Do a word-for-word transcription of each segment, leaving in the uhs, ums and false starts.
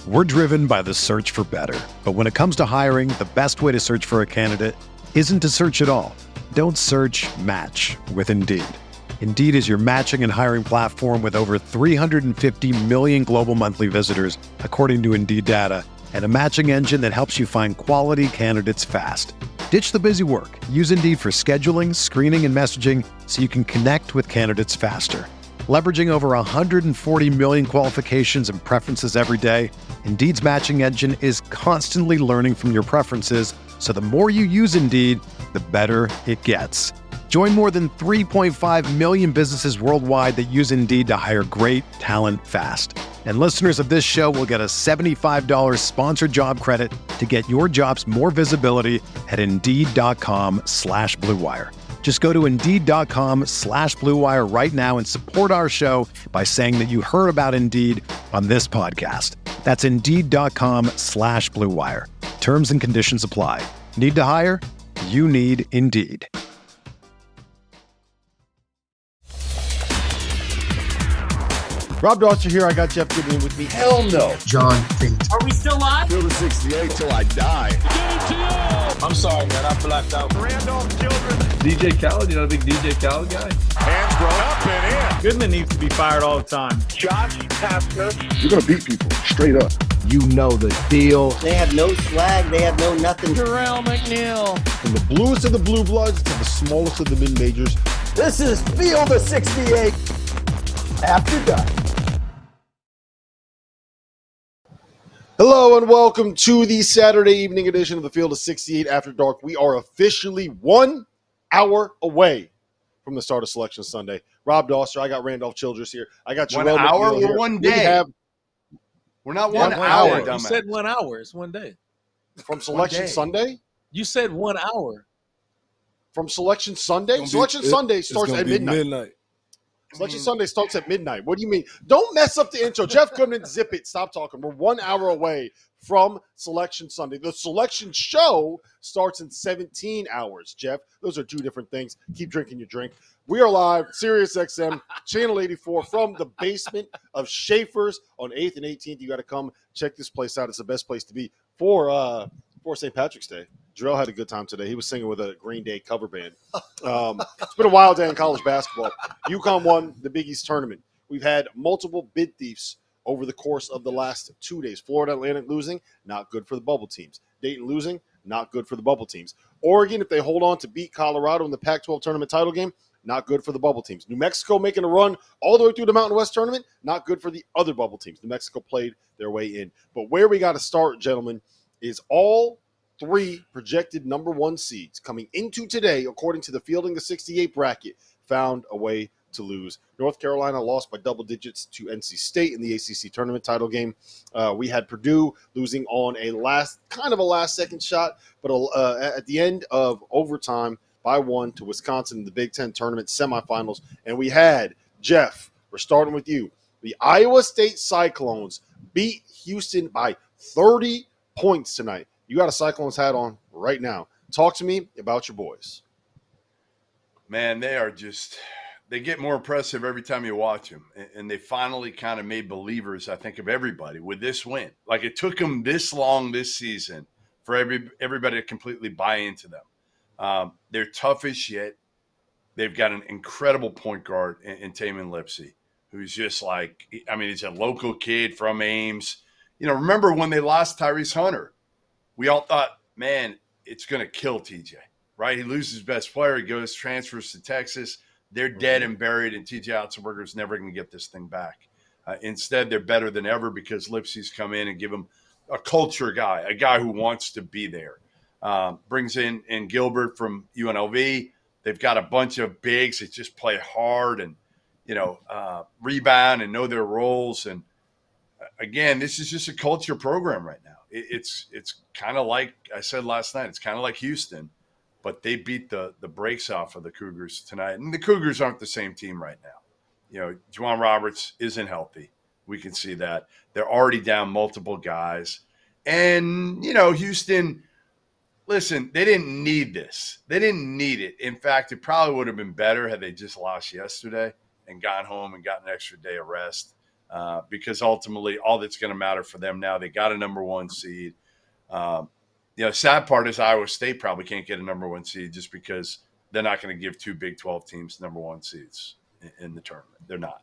We're driven by the search for better. But when it comes to hiring, the best way to search for a candidate isn't to search at all. Don't search, match with Indeed. Indeed is your matching and hiring platform with over three hundred fifty million global monthly visitors, according to Indeed data, and a matching engine that helps you find quality candidates fast. Ditch the busy work. Use Indeed for scheduling, screening, and messaging so you can connect with candidates faster. Leveraging over one hundred forty million qualifications and preferences every day, Indeed's matching engine is constantly learning from your preferences, so the more you use Indeed, the better it gets. Join more than three point five million businesses worldwide that use Indeed to hire great talent fast. And listeners of this show will get a seventy-five dollars sponsored job credit to get your jobs more visibility at Indeed.com slash Blue Wire. Just go to Indeed.com slash Blue Wire right now and support our show by saying that you heard about Indeed on this podcast. That's Indeed.com slash Blue Wire. Terms and conditions apply. Need to hire? You need Indeed. Rob Dauster here. I got Jeff Goodman with me. Hell no. John Fate. Are we still live? Field of sixty-eight till I die. Get it to you. I'm sorry, man. I blacked out. Randolph Children. D J Khaled, you not a big D J Khaled guy? Hands grown up and in. Goodman needs to be fired all the time. Josh Pastner. You're going to beat people straight up. You know the deal. They have no swag. They have no nothing. Terrell McNeil. From the bluest of the blue bloods to the smallest of the mid-majors. This is Field of sixty-eight After Dark. Hello and welcome to the Saturday evening edition of the Field of sixty-eight After Dark. We are officially one hour away from the start of Selection Sunday. Rob Dauster, I got Randolph Childress here. I got One Jarrell hour McNeil or here. one We day? have We're not Yeah, one, one hour, hour. You dumbass. said one hour. It's one day. from Selection day. Sunday. You said one hour. From Selection Sunday. Gonna be- Selection it- Sunday it's starts gonna at be midnight. midnight. Selection Sunday starts at midnight. What do you mean? Don't mess up the intro. Jeff Goodman, zip it. Stop talking. We're one hour away from Selection Sunday. The Selection Show starts in seventeen hours, Jeff. Those are two different things. Keep drinking your drink. We are live, Sirius X M, Channel eighty-four, from the basement of Schaefer's on eighth and eighteenth. You got to come check this place out. It's the best place to be for uh, for Saint Patrick's Day. Jarrell had a good time today. He was singing with a Green Day cover band. Um, it's been a wild day in college basketball. UConn won the Big East tournament. We've had multiple bid thieves over the course of the last two days. Florida Atlantic losing, not good for the bubble teams. Dayton losing, not good for the bubble teams. Oregon, if they hold on to beat Colorado in the Pac twelve tournament title game, not good for the bubble teams. New Mexico making a run all the way through the Mountain West tournament, not good for the other bubble teams. New Mexico played their way in. But where we got to start, gentlemen, is all three projected number one seeds coming into today, according to the Fielding the sixty-eight bracket, found a way to lose. North Carolina lost by double digits to N C State in the A C C tournament title game. Uh, we had Purdue losing on a last, kind of a last-second shot, but uh, at the end of overtime by one to Wisconsin in the Big Ten tournament semifinals. And we had, Jeff, we're starting with you. The Iowa State Cyclones beat Houston by thirty points tonight. You got a Cyclones hat on right now. Talk to me about your boys. Man, they are just – they get more impressive every time you watch them. And, and they finally kind of made believers, I think, of everybody with this win. Like, it took them this long this season for every everybody to completely buy into them. Um, they're tough as shit. They've got an incredible point guard in, in Tamin Lipsey, who's just like – I mean, he's a local kid from Ames. You know, remember when they lost Tyrese Hunter? We all thought, man, it's going to kill T J, right? He loses his best player. He goes, transfers to Texas. They're dead and buried, and T J Otzelberger's never going to get this thing back. Uh, instead, they're better than ever because Lipsey's come in and give him a culture guy, a guy who wants to be there. Um, brings in, in Gilbert from U N L V. They've got a bunch of bigs that just play hard and, you know, uh, rebound and know their roles. And, uh, again, this is just a culture program right now. It's it's kind of like I said last night. It's kind of like Houston, but they beat the the brakes off of the Cougars tonight. And the Cougars aren't the same team right now. You know, Juwan Roberts isn't healthy. We can see that. They're already down multiple guys. And, you know, Houston, listen, they didn't need this. They didn't need it. In fact, it probably would have been better had they just lost yesterday and gone home and got an extra day of rest. uh, because ultimately all that's going to matter for them now, they got a number one seed. Um, you know, sad part is Iowa State probably can't get a number one seed just because they're not going to give two Big twelve teams number one seeds in, in the tournament. They're not.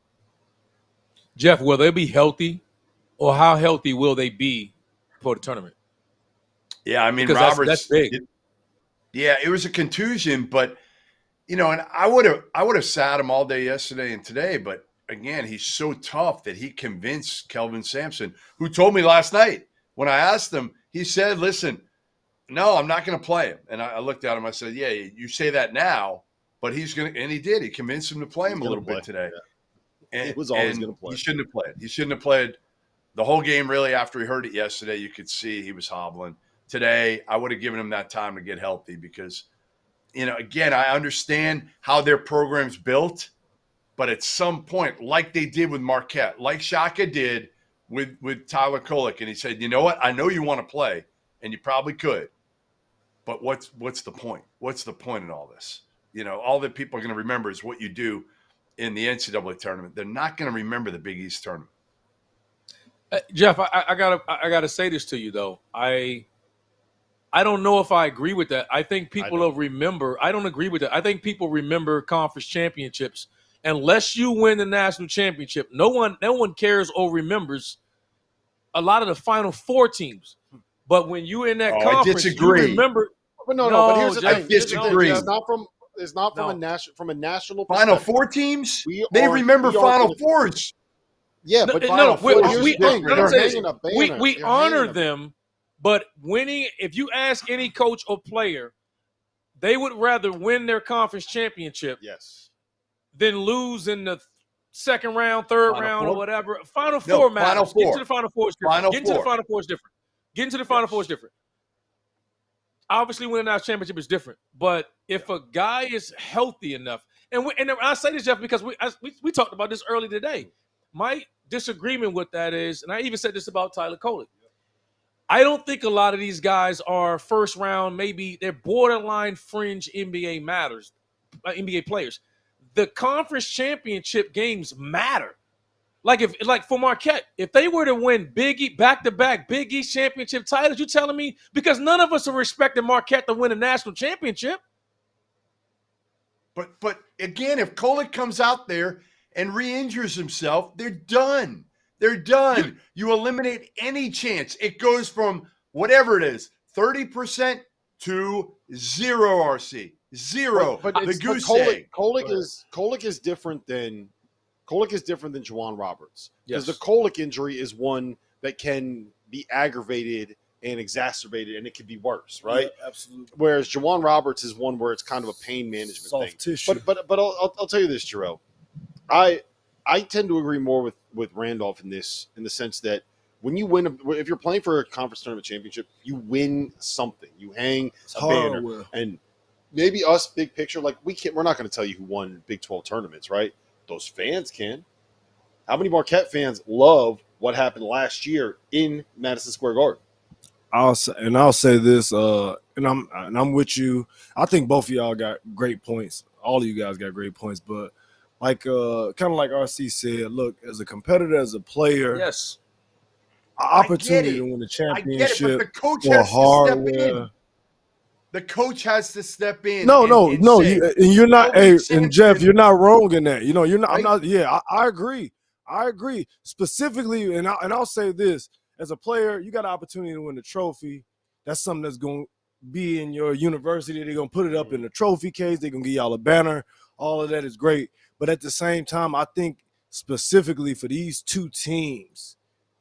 Jeff, will they be healthy, or how healthy will they be for the tournament? Yeah, I mean, Because Roberts. that's, that's big. It, yeah, it was a contusion, but you know, and I would have, I would have sat him all day yesterday and today. But again, he's so tough that he convinced Kelvin Sampson, who told me last night when I asked him. He said, "Listen, no, I'm not going to play him." And I, I looked at him. I said, "Yeah, you say that now, but he's going to." And he did. He convinced him to play him He's a little play. bit today. Yeah. And, he was always and going to play. He shouldn't have played. He shouldn't have played the whole game. Really, after he heard it yesterday, you could see he was hobbling. Today, I would have given him that time to get healthy because, you know, again, I understand how their program's built, but at some point, like they did with Marquette, like Shaka did with, with Tyler Kolek, and he said, you know what? I know you want to play, and you probably could, but what's what's the point? What's the point in all this? You know, all that people are going to remember is what you do in the N C double A tournament. They're not going to remember the Big East tournament. Uh, Jeff, I, I gotta I gotta say this to you though. I I don't know if I agree with that. I think people will remember. I don't agree with that. I think people remember conference championships. Unless you win the national championship, no one no one cares or remembers a lot of the Final Four teams. But when you're in that Oh, I conference, disagree. you remember. But no, no, No, but here's the Jeff, thing. I Here's the thing. disagree. It's not from it's not from No. a national from a national Final perspective. Four teams, We they are- remember we are Final gonna- Fours. Yeah, No, but no, Final we- Four, we- here's we- the thing. I'm They're saying hanging a banner. We we They're honor hanging a- them, but winning. If you ask any coach or player, they would rather win their conference championship Yes. than lose in the second round, third Final round, Four? or whatever. Final No, Four matters. Final Getting Four. to the Final Four is different. Final Getting to Four. the Final Four is different. Getting to the Final Yes. Four is different. Obviously, winning our championship is different. But if a guy is healthy enough, and we, and I say this, Jeff, because we, I, we we talked about this early today. My disagreement with that is, and I even said this about Tyler Kolek. I don't think a lot of these guys are first round, maybe they're borderline fringe N B A matters, uh, N B A players. The conference championship games matter. Like if, like for Marquette, if they were to win Big E back-to-back Big East championship titles, you telling me because none of us are expecting Marquette to win a national championship. But but again, if Kolek comes out there and re-injures himself, they're done. They're done. You eliminate any chance. It goes from whatever it is, thirty percent to zero, R C. Zero. But, but the it's, but goose Kolek, egg. Kolek is Kolek is different than Kolek is different than Juwan Roberts. Because Yes. the Kolek injury is one that can be aggravated and exacerbated, and it could be worse, right? Yeah, absolutely. Whereas Juwan Roberts is one where it's kind of a pain management Soft thing. tissue. But but but I'll, I'll, I'll tell you this, Jarrell. I I tend to agree more with with Randolph in this, in the sense that when you win, a, if you're playing for a conference tournament championship, you win something. You hang It's a hard, banner, Will. and maybe us, big picture, like we can't. We're not going to tell you who won Big twelve tournaments, right? Those fans can. How many Marquette fans love what happened last year in Madison Square Garden? I'll say, and I'll say this, uh, and I'm and I'm with you. I think both of y'all got great points. All of you guys got great points, but like uh, kind of like R C said, look, as a competitor, as a player, Yes. opportunity it. to win the I get it, championship but the coach or has to step hardware. in. The coach has to step in. No, and- no, and no. say, You, and you're not, Kobe hey, Sampson- and Jeff, you're not wrong in that. You know, you're not. I'm Right? not. Yeah, I, I agree. I agree. Specifically, and I, and I'll say this: as a player, you got an opportunity to win the trophy. That's something that's going to be in your university. They're going to put it up in the trophy case. They're going to give y'all a banner. All of that is great. But at the same time, I think specifically for these two teams,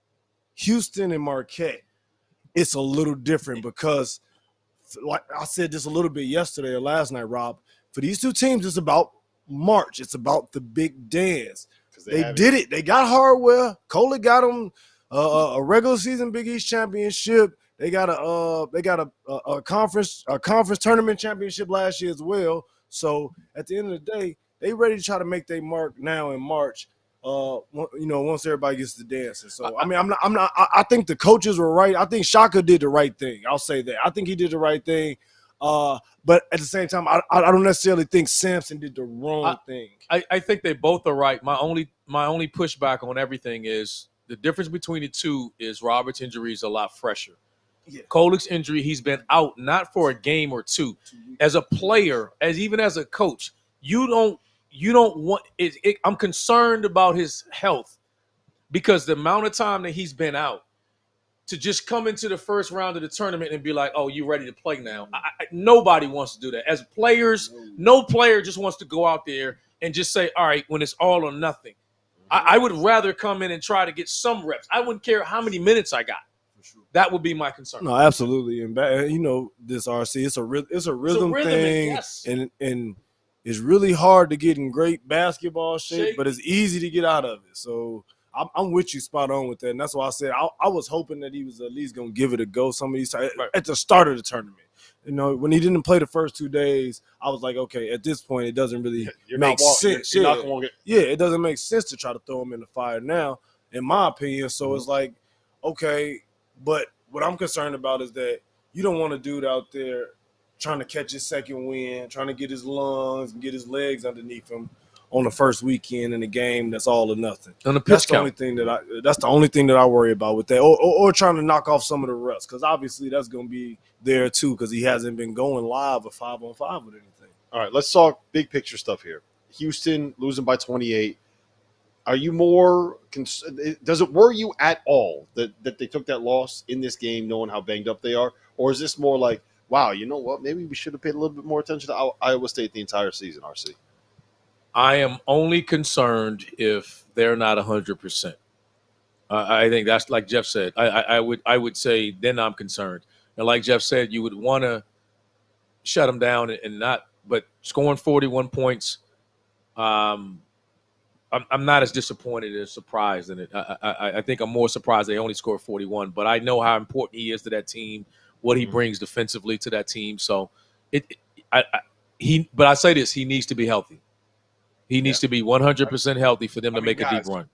Houston and Marquette, it's a little different because, like I said this a little bit yesterday or last night, Rob, for these two teams, it's about March. It's about the big dance. They, They have did it. They got hardware. Kohler got them uh, a regular season Big East championship. They got a uh, they got a, a, a conference a conference tournament championship last year as well. So at the end of the day, they ready to try to make their mark now in March. Uh, you know, once everybody gets to dancing. So I mean, I'm not. I'm not. I, I think the coaches were right. I think Shaka did the right thing. I'll say that. I think he did the right thing. Uh, but at the same time, I, I don't necessarily think Sampson did the wrong I, thing. I, I think they both are right. My only my only pushback on everything is the difference between the two is Robert's injury is a lot fresher. Yeah. Kolic's injury, he's been out not for a game or two. As a player, as even as a coach, you don't you don't want it, it, I'm concerned about his health because the amount of time that he's been out to just come into the first round of the tournament and be like, oh, you ready to play now? I, I, nobody wants to do that. As players, no player just wants to go out there and just say, all right, when it's all or nothing. I, I would rather come in and try to get some reps. I wouldn't care how many minutes I got. That would be my concern. No, absolutely, and you know this R C. It's a it's a rhythm, it's a rhythm thing, yes. and and it's really hard to get in great basketball shape, shape, but it's easy to get out of it. So I'm, I'm with you, spot on with that, and that's why I said I, I was hoping that he was at least gonna give it a go. Some of these right. at the start of the tournament. You know, when he didn't play the first two days, I was like, okay, at this point, it doesn't really you're make sense. You're, you're yeah. Not gonna get- yeah, it doesn't make sense to try to throw him in the fire now, in my opinion. So mm-hmm. it's like, okay. But what I'm concerned about is that you don't want a dude out there trying to catch his second win, trying to get his lungs and get his legs underneath him on the first weekend in a game that's all or nothing. On the pitch that's count. the only thing that I that's the only thing that I worry about with that, or or, or trying to knock off some of the rust, because obviously that's going to be there too, because he hasn't been going live or five on five with anything. All right, let's talk big picture stuff here. Houston losing by twenty-eight. Are you more cons- – does it worry you at all that, that they took that loss in this game knowing how banged up they are? Or is this more like, wow, you know what, maybe we should have paid a little bit more attention to Iowa State the entire season, R C? I am only concerned if they're not one hundred percent. Uh, I think that's like Jeff said. I, I, I would I would say then I'm concerned. And like Jeff said, you would want to shut them down and, and not – but scoring forty-one points um, – I'm, I'm not as disappointed as surprised in it. I, I, I think I'm more surprised they only scored forty-one, but I know how important he is to that team, what he mm-hmm. brings defensively to that team. So it, it I, I, he, but I say this, he needs to be healthy. He needs yeah. to be one hundred percent healthy for them I to mean, make guys, a deep run.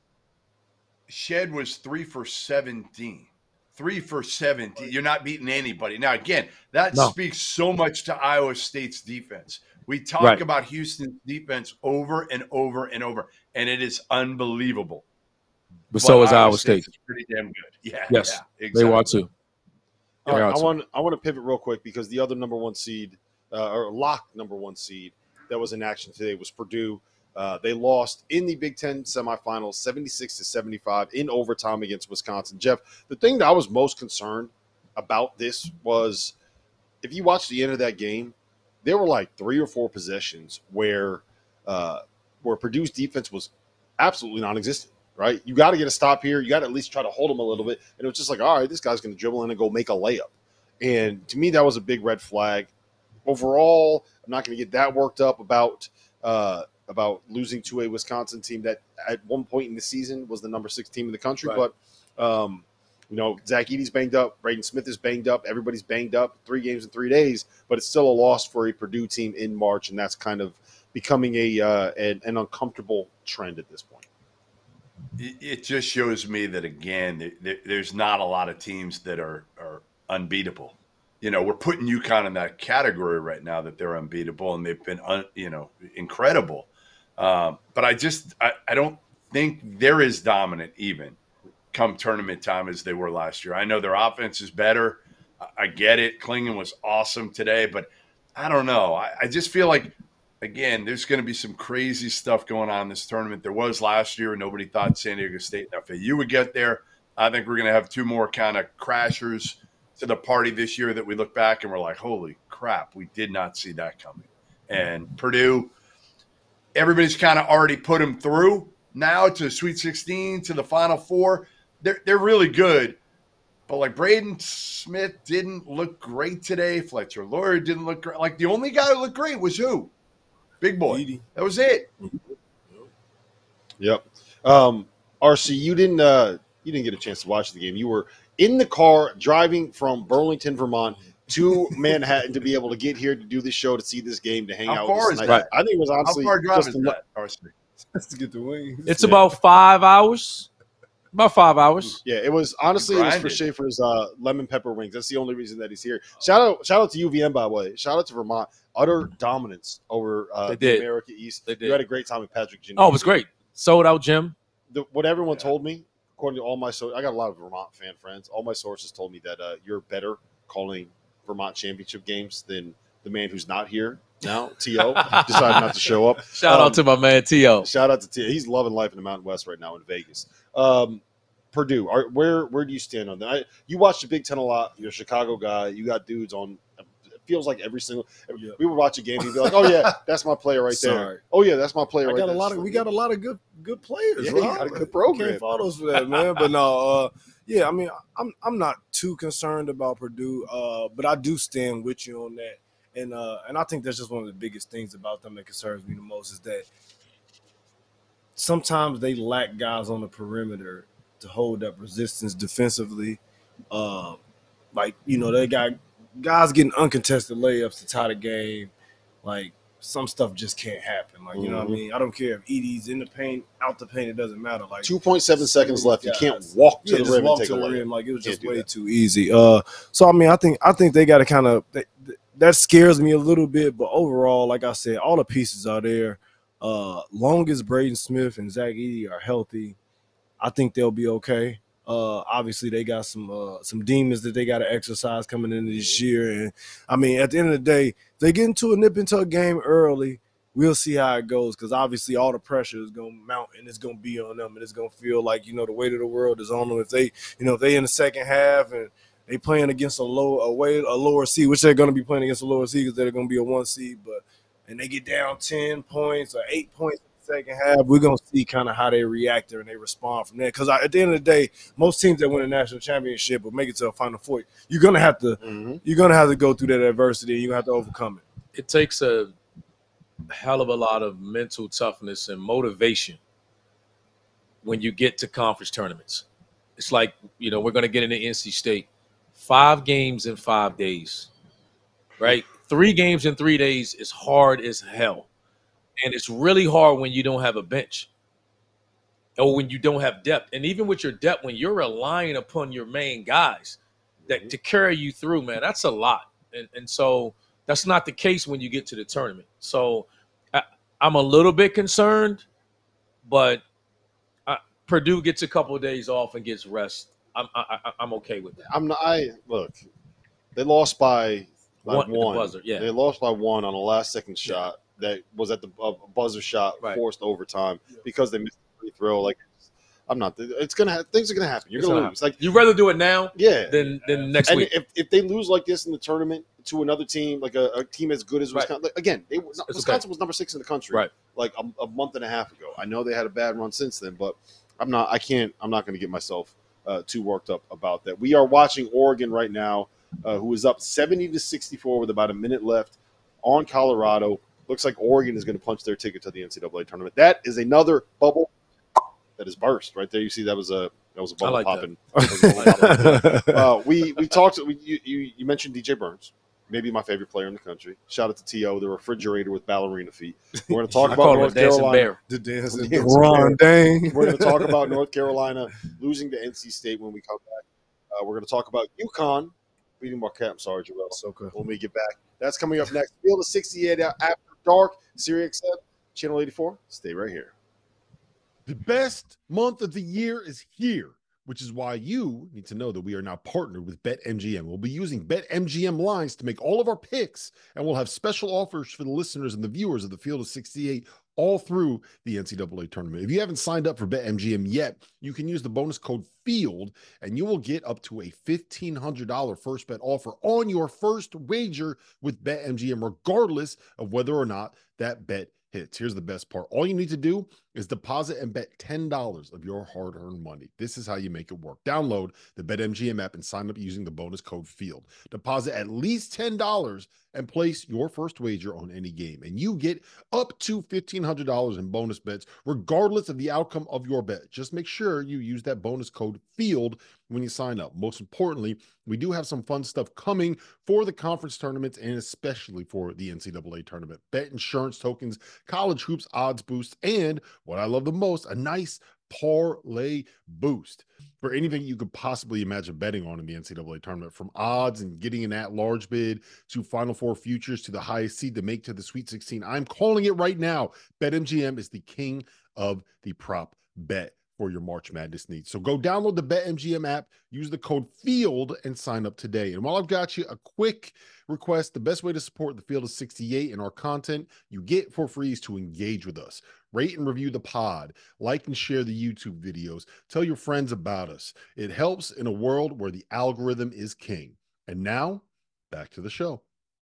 Shed was three for seventeen. Three for seventeen. You're not beating anybody. Now, again, that no. speaks so much to Iowa State's defense. We talk right. about Houston's defense over and over and over, and it is unbelievable. But, but so is Iowa, Iowa State. It's pretty damn good. Yeah. Yes, yeah, exactly. They want to. All right, I want I want to pivot real quick because the other number one seed, uh, or lock number one seed that was in action today was Purdue. Uh, they lost in the Big Ten semifinals, seventy-six to seventy-five in overtime against Wisconsin. Jeff, the thing that I was most concerned about this was if you watch the end of that game, there were like three or four possessions where uh, where Purdue's defense was absolutely non-existent, right? You got to get a stop here. You got to at least try to hold them a little bit. And it was just like, all right, this guy's going to dribble in and go make a layup. And to me, that was a big red flag. Overall, I'm not going to get that worked up about uh, about losing to a Wisconsin team that at one point in the season was the number six team in the country. Right. But, um, you know, Zach Edey's banged up. Braden Smith is banged up. Everybody's banged up. Three games in three days. But it's still a loss for a Purdue team in March, and that's kind of becoming a uh, an, an uncomfortable trend at this point. It just shows me that, again, there's not a lot of teams that are, are unbeatable. You know, we're putting UConn in that category right now that they're unbeatable, and they've been, un, you know, incredible. Um, but I just I, I don't think they're as dominant even come tournament time as they were last year. I know their offense is better. I, I get it. Klingon was awesome today, but I don't know. I, I just feel like, again, there's going to be some crazy stuff going on in this tournament. There was last year, and nobody thought San Diego State and F A U would get there. I think we're going to have two more kind of crashers to the party this year that we look back and we're like, holy crap, we did not see that coming. And Purdue, everybody's kind of already put them through now to Sweet sixteen, to the Final Four. They're, they're really good. But, like, Braden Smith didn't look great today. Fletcher Loyer didn't look great. Like, the only guy who looked great was who? Big Boy. Edey. That was it. Yep. Um, R C, you didn't uh, you didn't get a chance to watch the game. You were in the car driving from Burlington, Vermont to Manhattan to be able to get here to do this show, to see this game, to hang How out far with is us. that? I think it was honestly How far drive just is a, that, R C? Just to get the wings. It's yeah. about five hours. About five hours. Yeah, it was honestly it was for Schaefer's uh, lemon pepper wings. That's the only reason that he's here. Shout out, shout out to U V M by the way. Shout out to Vermont. Utter dominance over uh, They the did. America East. They did. You had a great time with Patrick Jennings. Oh, it was great. Sold out gym. The, what everyone told me, according to all my so I got a lot of Vermont fan friends. All my sources told me that uh, you're better calling Vermont championship games than the man who's not here now. T O decided not to show up. Shout um, out to my man T O. Shout out to T O. He's loving life in the Mountain West right now in Vegas. Um, Purdue, are, where where do you stand on that? I, you watch the Big Ten a lot. You're a Chicago guy. You got dudes on. It feels like every single. Yeah. We would watch a game. You'd be like, "Oh yeah, that's my player right Sorry. there." Oh yeah, that's my player I right got there. a lot of we got a lot of good good players. Yeah, bro. you got a good program. Can't fault us for that, man. But no, uh, yeah, I mean, I'm I'm not too concerned about Purdue, uh, but I do stand with you on that, and uh, and I think that's just one of the biggest things about them that concerns me the most is that sometimes they lack guys on the perimeter to hold up resistance defensively. Uh, like you know, they got guys getting uncontested layups to tie the game, like. Some stuff just can't happen. Like, you know Mm-hmm. what I mean? I don't care if Edie's in the paint, out the paint, it doesn't matter. Like Two point seven seconds left. You guys. can't walk to yeah, the just rim walk and to take a the layup. rim. Like it was Can't just do way that. too easy. Uh, so I mean, I think I think they got to kind of that, that scares me a little bit. But overall, like I said, all the pieces are there. Uh, long as Braden Smith and Zach Edey are healthy, I think they'll be okay. Uh, obviously, they got some uh, some demons that they got to exercise coming into this year. And I mean, at the end of the day, if they get into a nip into a game early, we'll see how it goes because obviously all the pressure is going to mount and it's going to be on them and it's going to feel like, you know, the weight of the world is on them. If they, you know, if they in the second half and they playing against a low, a way, a lower seed, which they're going to be playing against a lower seed because they're going to be a one seed, but and they get down ten points or eight points in the second half, we're going to see kind of how they react there and they respond from there. Because at the end of the day, most teams that win a national championship or make it to a Final Four, you're going to have to, Mm-hmm. you're going to have to go through that adversity and you're going to have to overcome it. It takes a hell of a lot of mental toughness and motivation when you get to conference tournaments. It's like, you know, we're going to get into N C State. Five games in five days, right? Three games in three days is hard as hell. And it's really hard when you don't have a bench or when you don't have depth. And even with your depth, when you're relying upon your main guys that to carry you through, man, that's a lot. And, and so – that's not the case when you get to the tournament. So I, I'm a little bit concerned, but I, Purdue gets a couple of days off and gets rest. I'm I, I'm okay with that. I'm not. I look. They lost by, by One- one. the buzzer, yeah. They lost by one on a last second shot that was at the uh, buzzer shot, Right. forced overtime because they missed the free throw. Like I'm not. It's gonna. Ha- things are gonna happen. You're It's gonna not- lose. Like You'd rather do it now yeah. than than next And week. if, if they lose like this in the tournament to another team, like a, a team as good as Right. Wisconsin, like, again, they, Wisconsin okay. was number six in the country, Right. like a, a month and a half ago. I know they had a bad run since then, but I'm not. I can't. I'm not going to get myself uh, too worked up about that. We are watching Oregon right now, uh, who is up seventy to sixty-four with about a minute left on Colorado. Looks like Oregon is going to punch their ticket to the N C double A tournament. That is another bubble that is burst right there. You see, that was a that was a bubble like that. popping. That was a bubble popping. uh, we we talked. We, you, you you mentioned D J Burns, maybe my favorite player in the country. Shout out to T O, the refrigerator with ballerina feet. We're going to talk I about call him a North dancing Carolina. bear. The dance The is dance Ron Dang. We're going to talk about North Carolina losing to N C State when we come back. Uh, we're going to talk about UConn beating Marquette. I'm sorry, Jarrell. So good. When we get back, that's coming up next. Field of sixty-eight after dark. Sirius X M, Channel eighty-four. Stay right here. The best month of the year is here, which is why you need to know that we are now partnered with BetMGM. We'll be using BetMGM lines to make all of our picks, and we'll have special offers for the listeners and the viewers of the Field of sixty-eight all through the N C double A tournament. If you haven't signed up for BetMGM yet, you can use the bonus code FIELD, and you will get up to a fifteen hundred dollars first bet offer on your first wager with BetMGM, regardless of whether or not that bet hits. Here's the best part. All you need to do is deposit and bet ten dollars of your hard-earned money. This is how you make it work. Download the BetMGM app and sign up using the bonus code FIELD. Deposit at least ten dollars and place your first wager on any game, and you get up to fifteen hundred dollars in bonus bets, regardless of the outcome of your bet. Just make sure you use that bonus code FIELD when you sign up. Most importantly, we do have some fun stuff coming for the conference tournaments and especially for the N C double A tournament. Bet insurance tokens, college hoops odds boost, and what I love the most, a nice Parlay Boost. For anything you could possibly imagine betting on in the N C double A tournament, from odds and getting an at-large bid to Final Four futures to the highest seed to make to the Sweet sixteen, I'm calling it right now. BetMGM is the king of the prop bet for your March Madness needs. So go download the BetMGM app, use the code FIELD, and sign up today. And while I've got you, a quick request: the best way to support the Field of sixty-eight and our content you get for free is to engage with us. Rate and review the pod, like and share the YouTube videos, tell your friends about us. It helps in a world where the algorithm is king. And now, back to the show.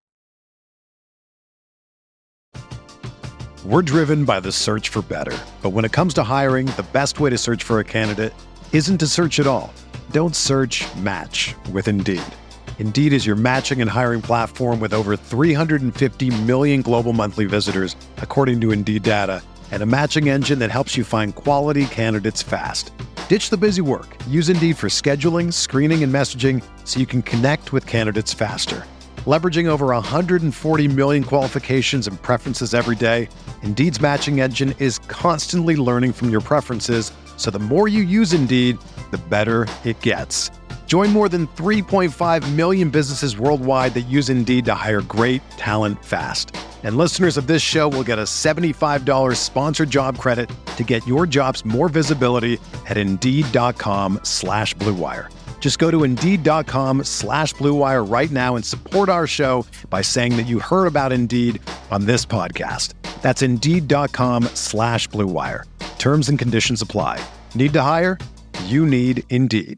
We're driven by the search for better. But when it comes to hiring, the best way to search for a candidate isn't to search at all. Don't search, match with Indeed. Indeed is your matching and hiring platform with over three hundred fifty million global monthly visitors, according to Indeed data, and a matching engine that helps you find quality candidates fast. Ditch the busy work. Use Indeed for scheduling, screening, and messaging so you can connect with candidates faster. Leveraging over one hundred forty million qualifications and preferences every day, Indeed's matching engine is constantly learning from your preferences, so the more you use Indeed, the better it gets. Join more than three point five million businesses worldwide that use Indeed to hire great talent fast. And listeners of this show will get a seventy-five dollars sponsored job credit to get your jobs more visibility at Indeed.com slash Blue Wire. Just go to Indeed.com slash Blue Wire right now and support our show by saying that you heard about Indeed on this podcast. That's Indeed.com slash Blue Wire. Terms and conditions apply. Need to hire? You need Indeed.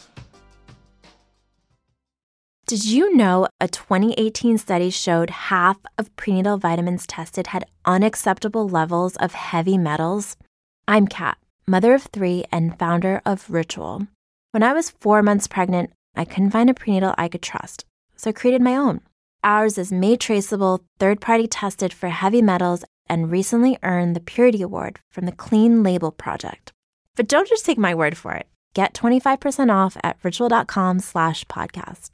Did you know a twenty eighteen study showed half of prenatal vitamins tested had unacceptable levels of heavy metals? I'm Kat, mother of three and founder of Ritual. When I was four months pregnant, I couldn't find a prenatal I could trust, so I created my own. Ours is made traceable, third-party tested for heavy metals, and recently earned the Purity Award from the Clean Label Project. But don't just take my word for it. Get twenty-five percent off at ritual.com slash podcast.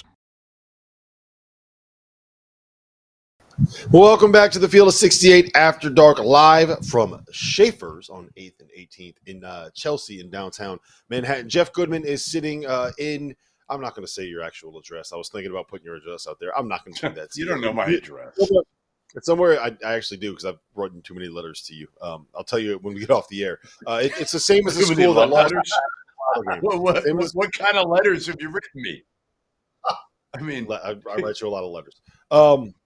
Welcome back to the Field of sixty-eight After Dark, live from Schaefer's on eighth and eighteenth in uh, Chelsea in downtown Manhattan. Jeff Goodman is sitting uh, in, I'm not going to say your actual address. I was thinking about putting your address out there. I'm not going to do that to you. you. don't know my address. It's somewhere I, I actually do because I've written too many letters to you. Um, I'll tell you when we get off the air. Uh, it, it's the same as the school that lost. What, what, what, what kind of letters have you written me? I mean, I, I write you a lot of letters. Um,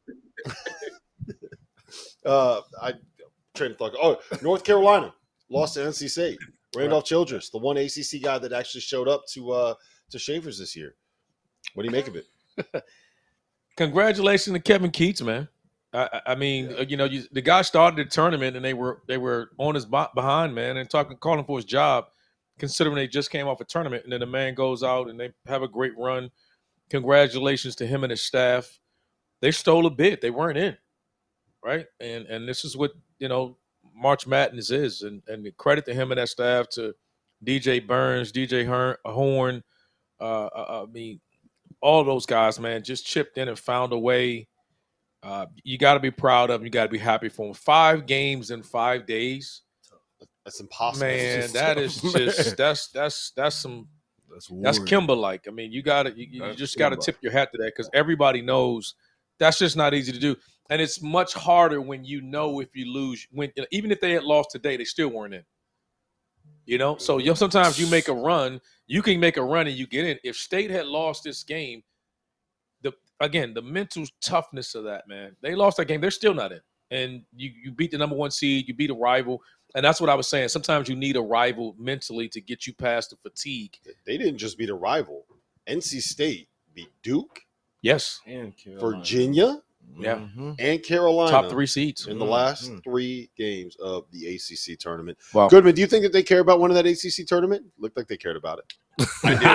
uh, I train of thought. Oh, North Carolina lost to N C State. Randolph Childress, the one A C C guy that actually showed up to uh, to Schaefer's this year. What do you make of it? Congratulations to Kevin Keats, man. I, I mean, yeah. you know, you, the guy started the tournament and they were they were on his behind, man, and talking, calling for his job, considering they just came off a tournament, and then the man goes out and they have a great run. Congratulations to him and his staff. They stole a bid. They weren't in, right? And and this is what, you know, March Madness is. And, and credit to him and that staff, to D J Burns, D J Horn. Uh, I mean, all those guys, man, just chipped in and found a way. Uh, you got to be proud of them. You got to be happy for them. Five games in five days. That's impossible. Man, that is just, that's, that's, that's some, that's, that's Kimba-like. I mean, you got to, you, you just got to tip your hat to that, because everybody knows that's just not easy to do. And it's much harder when you know if you lose, when even if they had lost today, they still weren't in. You know, so you know, sometimes you make a run, you can make a run and you get in. If State had lost this game, the again, the mental toughness of that, man, they lost that game, they're still not in. And you you beat the number one seed, you beat a rival. And that's what I was saying. Sometimes you need a rival mentally to get you past the fatigue. They didn't just beat a rival. N C State beat Duke. Yes. And Virginia. Yeah. Mm-hmm. And Carolina. Top three seeds. In the last mm-hmm. three games of the A C C tournament. Wow. Goodman, do you think that they care about winning that A C C tournament? Looked like they cared about it. I do.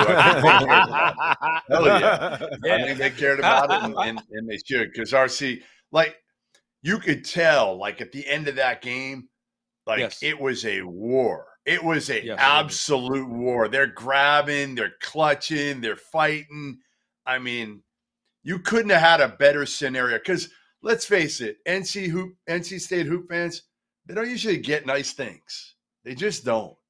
I think Hell yeah. yeah. I think they cared about it, and, and, and they should. Because R C, like, you could tell, like, at the end of that game, like, yes. it was a war. It was an yes. absolute war. They're grabbing, they're clutching, they're fighting. I mean, you couldn't have had a better scenario, because let's face it, N C hoop, N C State hoop fans, they don't usually get nice things. They just don't.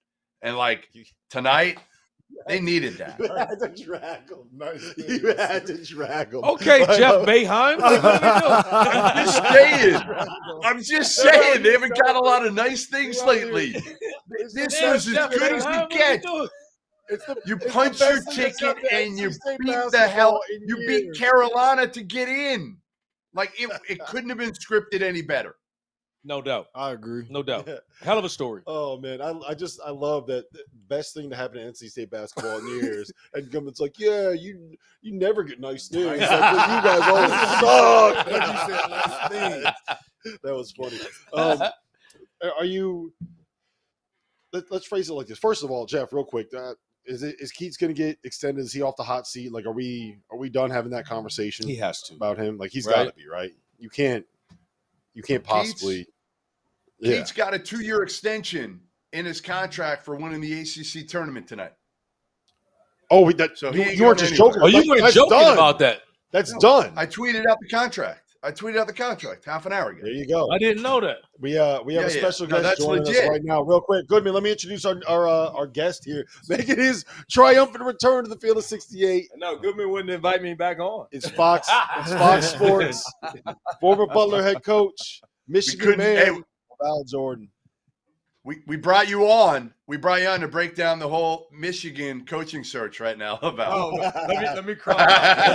And like tonight, they needed that. You had to drag him. Nice you had to drag him. Okay, like, Jeff Boeheim. I'm just saying. I'm just saying. They haven't got a lot of nice things lately. This was as good as we get. It's the, you it's punch your ticket and you beat the hell. You years. beat Carolina to get in. Like it, it couldn't have been scripted any better. No doubt. I agree. No doubt. Hell of a story. Oh man, I, I just I love that. The best thing to happen to N C State basketball in years. And government's like, yeah, you you never get nice things. Like, you guys always suck. Like you said, nice things. That was funny. Um, are you? Let, let's phrase it like this. First of all, Jeff, real quick. Uh, Is it is Keats going to get extended? Is he off the hot seat? Like, are we are we done having that conversation? He has to about him. Like, he's right? got to be right. You can't you can't possibly. Keats, yeah. Keats got a two year extension in his contract for winning the A C C tournament tonight. Oh, we, that so you, he you weren't just anywhere. joking. Oh, you weren't joking done. about that. That's no, done. I tweeted out the contract. I tweeted out the contract half an hour ago. There you go. I didn't know that. We uh we have yeah, a special yeah. No, guest joining legit. us right now. Real quick, Goodman. Let me introduce our our uh, our guest here, making his triumphant return to the field of sixty-eight. No, Goodman wouldn't invite me back on. It's Fox. It's Fox Sports. Former Butler head coach, Michigan man, hey, Val Jordan. We we brought you on. We brought you on to break down the whole Michigan coaching search right now. About oh, let me let me cry.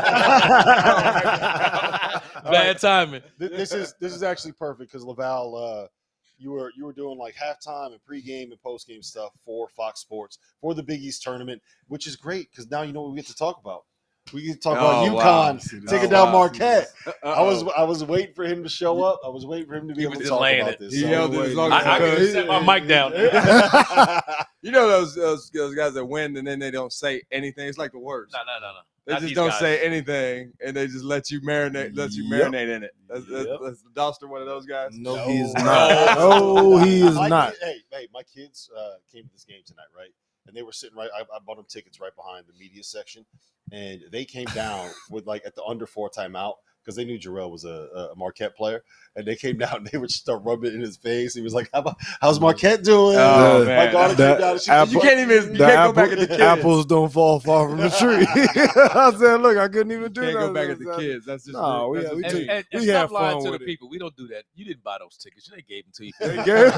Bad timing. This is this is actually perfect because Laval, uh, you were you were doing like halftime and pregame and postgame stuff for Fox Sports for the Big East tournament, which is great because now you know what we get to talk about. We get to talk oh, about wow. UConn taking oh, down wow. Marquette. Uh-oh. I was I was waiting for him to show up. I was waiting for him to be he able to just talk landed. about this. He so yelled as long I, I can set my mic down. You know those, those those guys that win and then they don't say anything. It's like the worst. No, no, no, no. They Not just don't guys. say anything and they just let you marinate. Let you Yep. marinate in it. That's, that's, Yep. that's Doster, one of those guys. No, No. he is not. No, he is my not. Kid, hey, hey, my kids uh, came to this game tonight, right? And they were sitting right. I, I bought them tickets right behind the media section, and they came down with like at the under four timeout because they knew Jarrell was a, a Marquette player, and they came down and they would start rubbing it in his face. He was like, How about, "How's Marquette doing?" Oh, my man. daughter That came down. And she, apple- You can't even. You The can't apple, go back at the kids. apples don't fall far from the tree. I said, look, I couldn't even do You can't that. go back at the kids. That's just. No, we- that's we just took- And, and, and We stop have lying fun to the with it. people. We don't do that. You didn't buy those tickets. They gave them to you. They gave-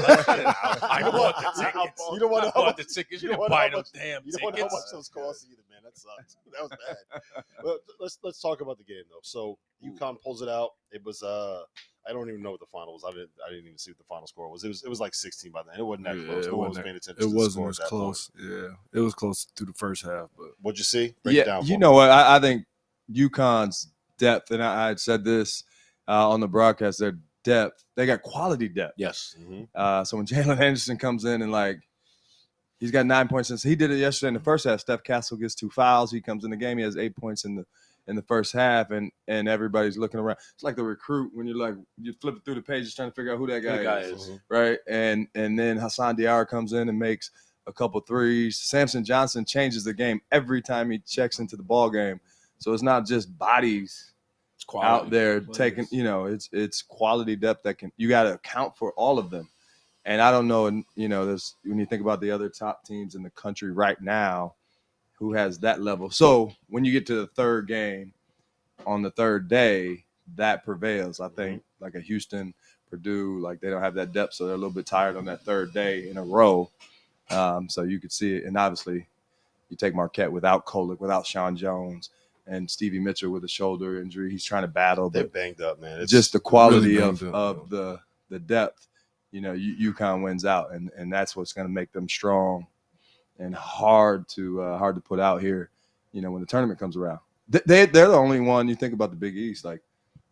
I don't want the tickets. You don't want I to know how bought much- the tickets. you You don't didn't want to buy know those how damn You don't want to know how much tickets. those cost either, man. That sucks. That was bad. But let's let's talk about the game though. So UConn pulls it out. It was uh I don't even know what the final was. I didn't I didn't even see what the final score was. It was it was like sixteen by then. It wasn't that Yeah, close. it No one was wasn't- paying attention. It to the wasn't score as at that close. Yeah, it was close through the first half, but Point. What'd you see? Break it Yeah, down. you for know me. what? I, I think UConn's depth, and I, I had said this uh, on the broadcast. Their depth, they got quality depth. Yes. Mhm. Uh, so when Jalen Henderson comes in and like he's got nine points since he did it yesterday in the first half. Steph Castle gets two fouls. He comes in the game. He has eight points in the in the first half, and and everybody's looking around. It's like the recruit when you're like you flip it through the pages trying to figure out who that guy, Who the guy is, is. right? And and then Hassan Diarra comes in and makes a couple threes. Samson Johnson changes the game every time he checks into the ball game. So it's not just bodies It's quality. out there Players. taking, you know, it's it's quality depth that can you got to account for all of them. And I don't know, and you know, there's when you think about the other top teams in the country right now, who has that level. So when you get to the third game on the third day, that prevails. I think like a Houston, Purdue, like they don't have that depth, so they're a little bit tired on that third day in a row. Um, so you could see it, and obviously you take Marquette without Kolek, without Sean Jones, and Stevie Mitchell with a shoulder injury. He's trying to battle. They're But banged up, man. It's just the quality really of, banged up, of the the depth, you know, U- UConn wins out, and and that's what's going to make them strong and hard to uh, hard to put out here, you know, when the tournament comes around. They, they they're the only one. You think about the Big East, like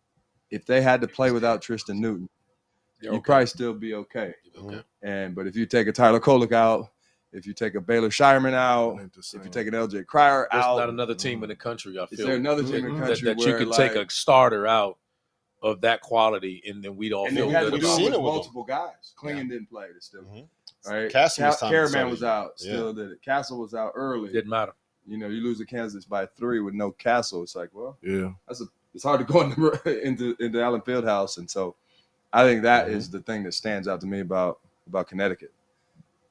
if they had to play without Tristan Newton, You're you'd okay. probably still be okay. Okay. And but if you take a Tyler Kolek out, if you take a Baylor Shireman out, ain't the if same. you take an L J Cryer There's out, not another team in the country, I Is feel. there another team in the that- country that, you where, can like- take a starter out of that quality, and then we'd all and feel they had good to do about it seen with it with multiple guys. Klingon didn't play it still. Mhm. Right? Castle was Ca- time to Caravan start was it. out, Yeah. still did it. Castle was out early. it. Didn't matter. You know, you lose to Kansas by three with no Castle. It's like, well, yeah. that's a it's hard to go into into, into Allen Fieldhouse, and so I think that is the thing that stands out to me about about Connecticut.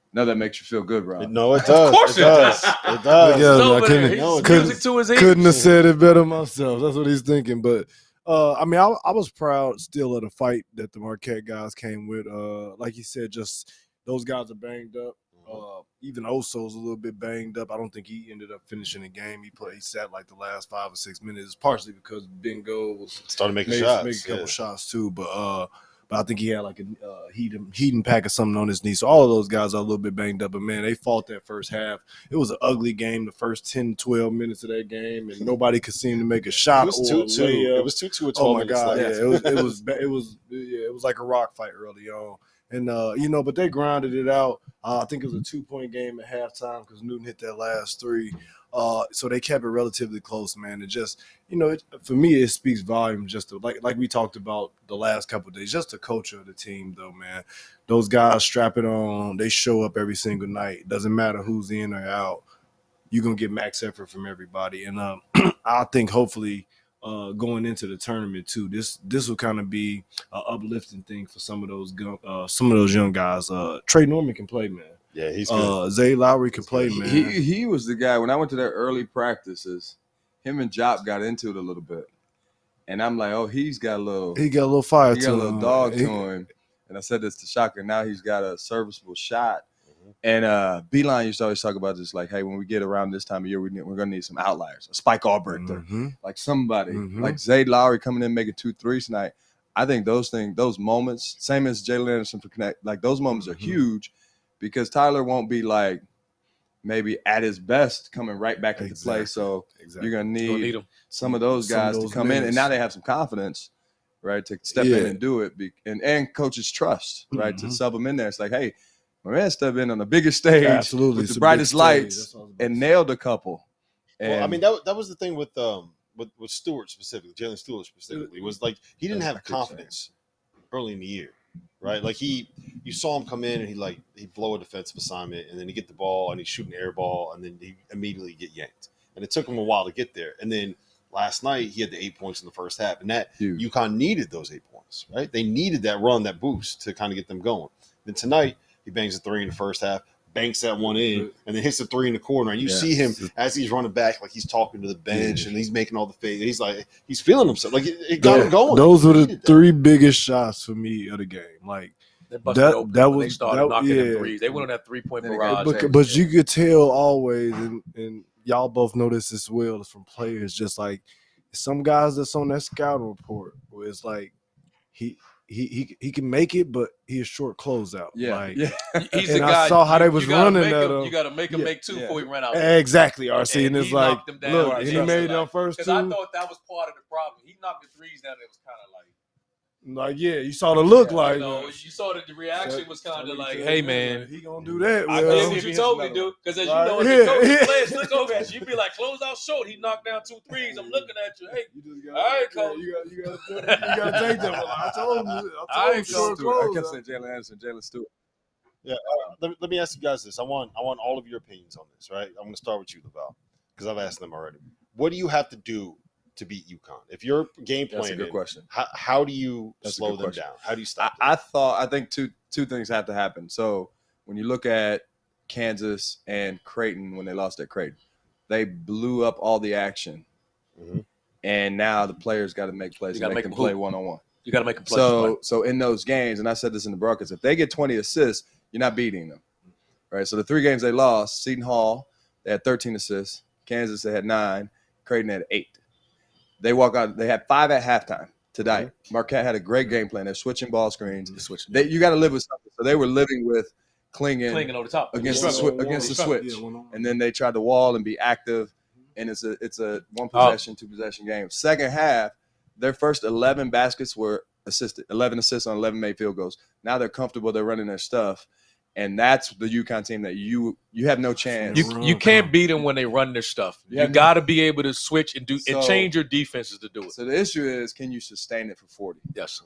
No, that makes you feel good, Rob. No, it does. Of course it it does. does. It does. Yeah, He's I over couldn't- there. He's no, couldn't- music to his ears. Couldn't have said it better myself. That's what he's thinking. But uh, I mean, I, I was proud still of the fight that the Marquette guys came with. Uh, like you said, just those guys are banged up. Uh, even Oso's a little bit banged up. I don't think he ended up finishing the game. He played. He sat like the last five or six minutes, partially because Bingo was Started making made, shots. made a couple yeah. shots too. But uh, but I think he had like a uh, heating heating pack or something on his knee. So all of those guys are a little bit banged up. But man, they fought that first half. It was an ugly game. The first ten, twelve minutes of that game, and nobody could seem to make a shot. It was or two two. a layup. It was two two. Oh my minutes god! left. Yeah, it was. It was. It was. Yeah, it was like a rock fight early on, and uh, you know, but they grinded it out. Uh, I think it was a two point game at halftime because Newton hit that last three. Uh, so they kept it relatively close, man. It just, you know, it, for me, it speaks volumes. Just to, like like we talked about the last couple of days, just the culture of the team, though, man. Those guys strap it on. They show up every single night. Doesn't matter who's in or out. You're gonna get max effort from everybody, and um, I think hopefully. Uh, going into the tournament too, this this will kind of be an uplifting thing for some of those gu- uh, some of those young guys. Uh, Trey Norman can play, man. Yeah, he's good. Uh, Zay Lowry can play, man. He he was the guy when I went to their early practices. Him and Jop got into it a little bit, and I'm like, oh, he's got a little, he got a little fire he to got a him. little dog He- to him. And I said this to Shaka. Now he's got a serviceable shot. And uh, Beeline used to always talk about this, like, hey, when we get around this time of year, we need, we're gonna need some outliers, a Spike Albrecht, or Mhm. like somebody Mhm. like Zay Lowry coming in making two threes tonight. I think those things, those moments, same as Jalen Anderson for Connect, like those moments are Mhm. huge because Tyler won't be like maybe at his best coming right back into play. Exactly. So Exactly. you're gonna You're gonna need need him. some of those Some of guys those to come in, and minutes. now they have some confidence, right, to step Yeah. in and do it, be, and and coaches trust, right, to Mhm. sub them in there. It's like, hey, my man stepped in on the biggest stage, Absolutely. with It's the a big brightest stage. lights, That's what I was about and to say. nailed a couple. And Well, I mean, that, that was the thing with um with, with Stewart specifically, Jalen Stewart specifically, was like he didn't That's have what I keep saying. confidence early in the year, right? Like he, you saw him come in and he like he blow a defensive assignment, and then he get the ball and he's shooting air ball, and then he immediately get yanked, and it took him a while to get there. And then last night he had the eight points in the first half, and that Huge. UConn needed those eight points, right? They needed that run, that boost to kind of get them going. Then tonight he bangs a three in the first half, banks that one in, and then hits the three in the corner. And you Yeah. see him as he's running back, like he's talking to the bench and he's making all the fades. He's like, he's feeling himself. Like it, it got Tho- him going. Those He were the needed that. three biggest shots for me of the game. Like, They busted That- open that when they was- started that- knocking yeah. them threes. They went on that three point Then they got- barrage. but, but you could tell always, and, and y'all both know this as well, from players, just like some guys that's on that scouting report, where it's like he he he, he can make it, but he a short closeout. yeah, like, yeah. He's and the I guy. saw how you- they was you gotta running make at him- him. You got to make him Yeah. make two Yeah. before he ran out. Exactly, R C, and, And it's he like, knocked them down. look, Right. and he So, made like, them first Because two. I thought that was part of the problem. He knocked the threes down. It was kind of like, Like, yeah, you saw the look like. you know, you saw that the reaction was kind So of we like, tell hey you, man. he gonna do that. I well. did what you told me to do. Because as you Right. know, as Yeah, the coach, yeah. the players look over at you. You be like, close out short. He knocked down two threes. I'm looking at you. Hey, You just all gotta, right, yeah, coach. you gotta, you gotta, you gotta take that one. I told him, I All told right, him Coach short Stewart. I close. kept saying Jalen Anderson, Jalen Stewart. Yeah. Uh, let, let me ask you guys this. I want I want all of your opinions on this, right? I'm going to start with you, Laval, because I've asked them already. What do you have to do to beat UConn? If you're game That's a planning, good question. how, how do you That's a slow good them question. down? How do you I, stop them? I thought I think two two things have to happen. So when you look at Kansas and Creighton when they lost at Creighton, they blew up all the action, Mhm. and now the players got to make plays. You gotta and make they can them play hoop. one on one. You got to make him play. So so in those games, and I said this in the broadcast, if they get twenty assists, you're not beating them, right? So the three games they lost, Seton Hall, they had thirteen assists. Kansas, they had nine. Creighton had eight. They walk out. They had five at halftime tonight. Marquette had a great game plan. They're switching ball screens. switching. They, you got to live with something. So they were living with clinging, Clinging on the top. against the Yeah. swi- against the Struggle. switch, Yeah, one on one. and then they tried to wall and be active, and it's a it's a one Oh. possession, two possession game. Second half, their first eleven baskets were assisted, eleven assists on eleven made field goals. Now they're comfortable. They're running their stuff, and that's the UConn team that you you have no chance. You you can't beat them when they run their stuff. Yeah. You got to be able to switch and do and So- change your defenses to do it. So the issue is, can you sustain it for forty? Yes.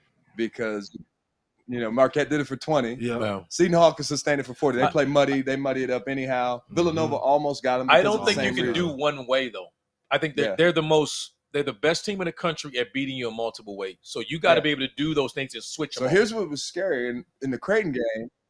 Because you know Marquette did it for twenty. Yeah. Well, Seton Hall can sustain it for forty. They I- play muddy. They muddy it up anyhow. Villanova almost got them. I because don't of the think you same can reason. do one way though. I think that Yeah. they're the most they're the best team in the country at beating you in multiple ways. So you got to Yeah. be able to do those things and switch So them. here's what was scary in, in the Creighton game.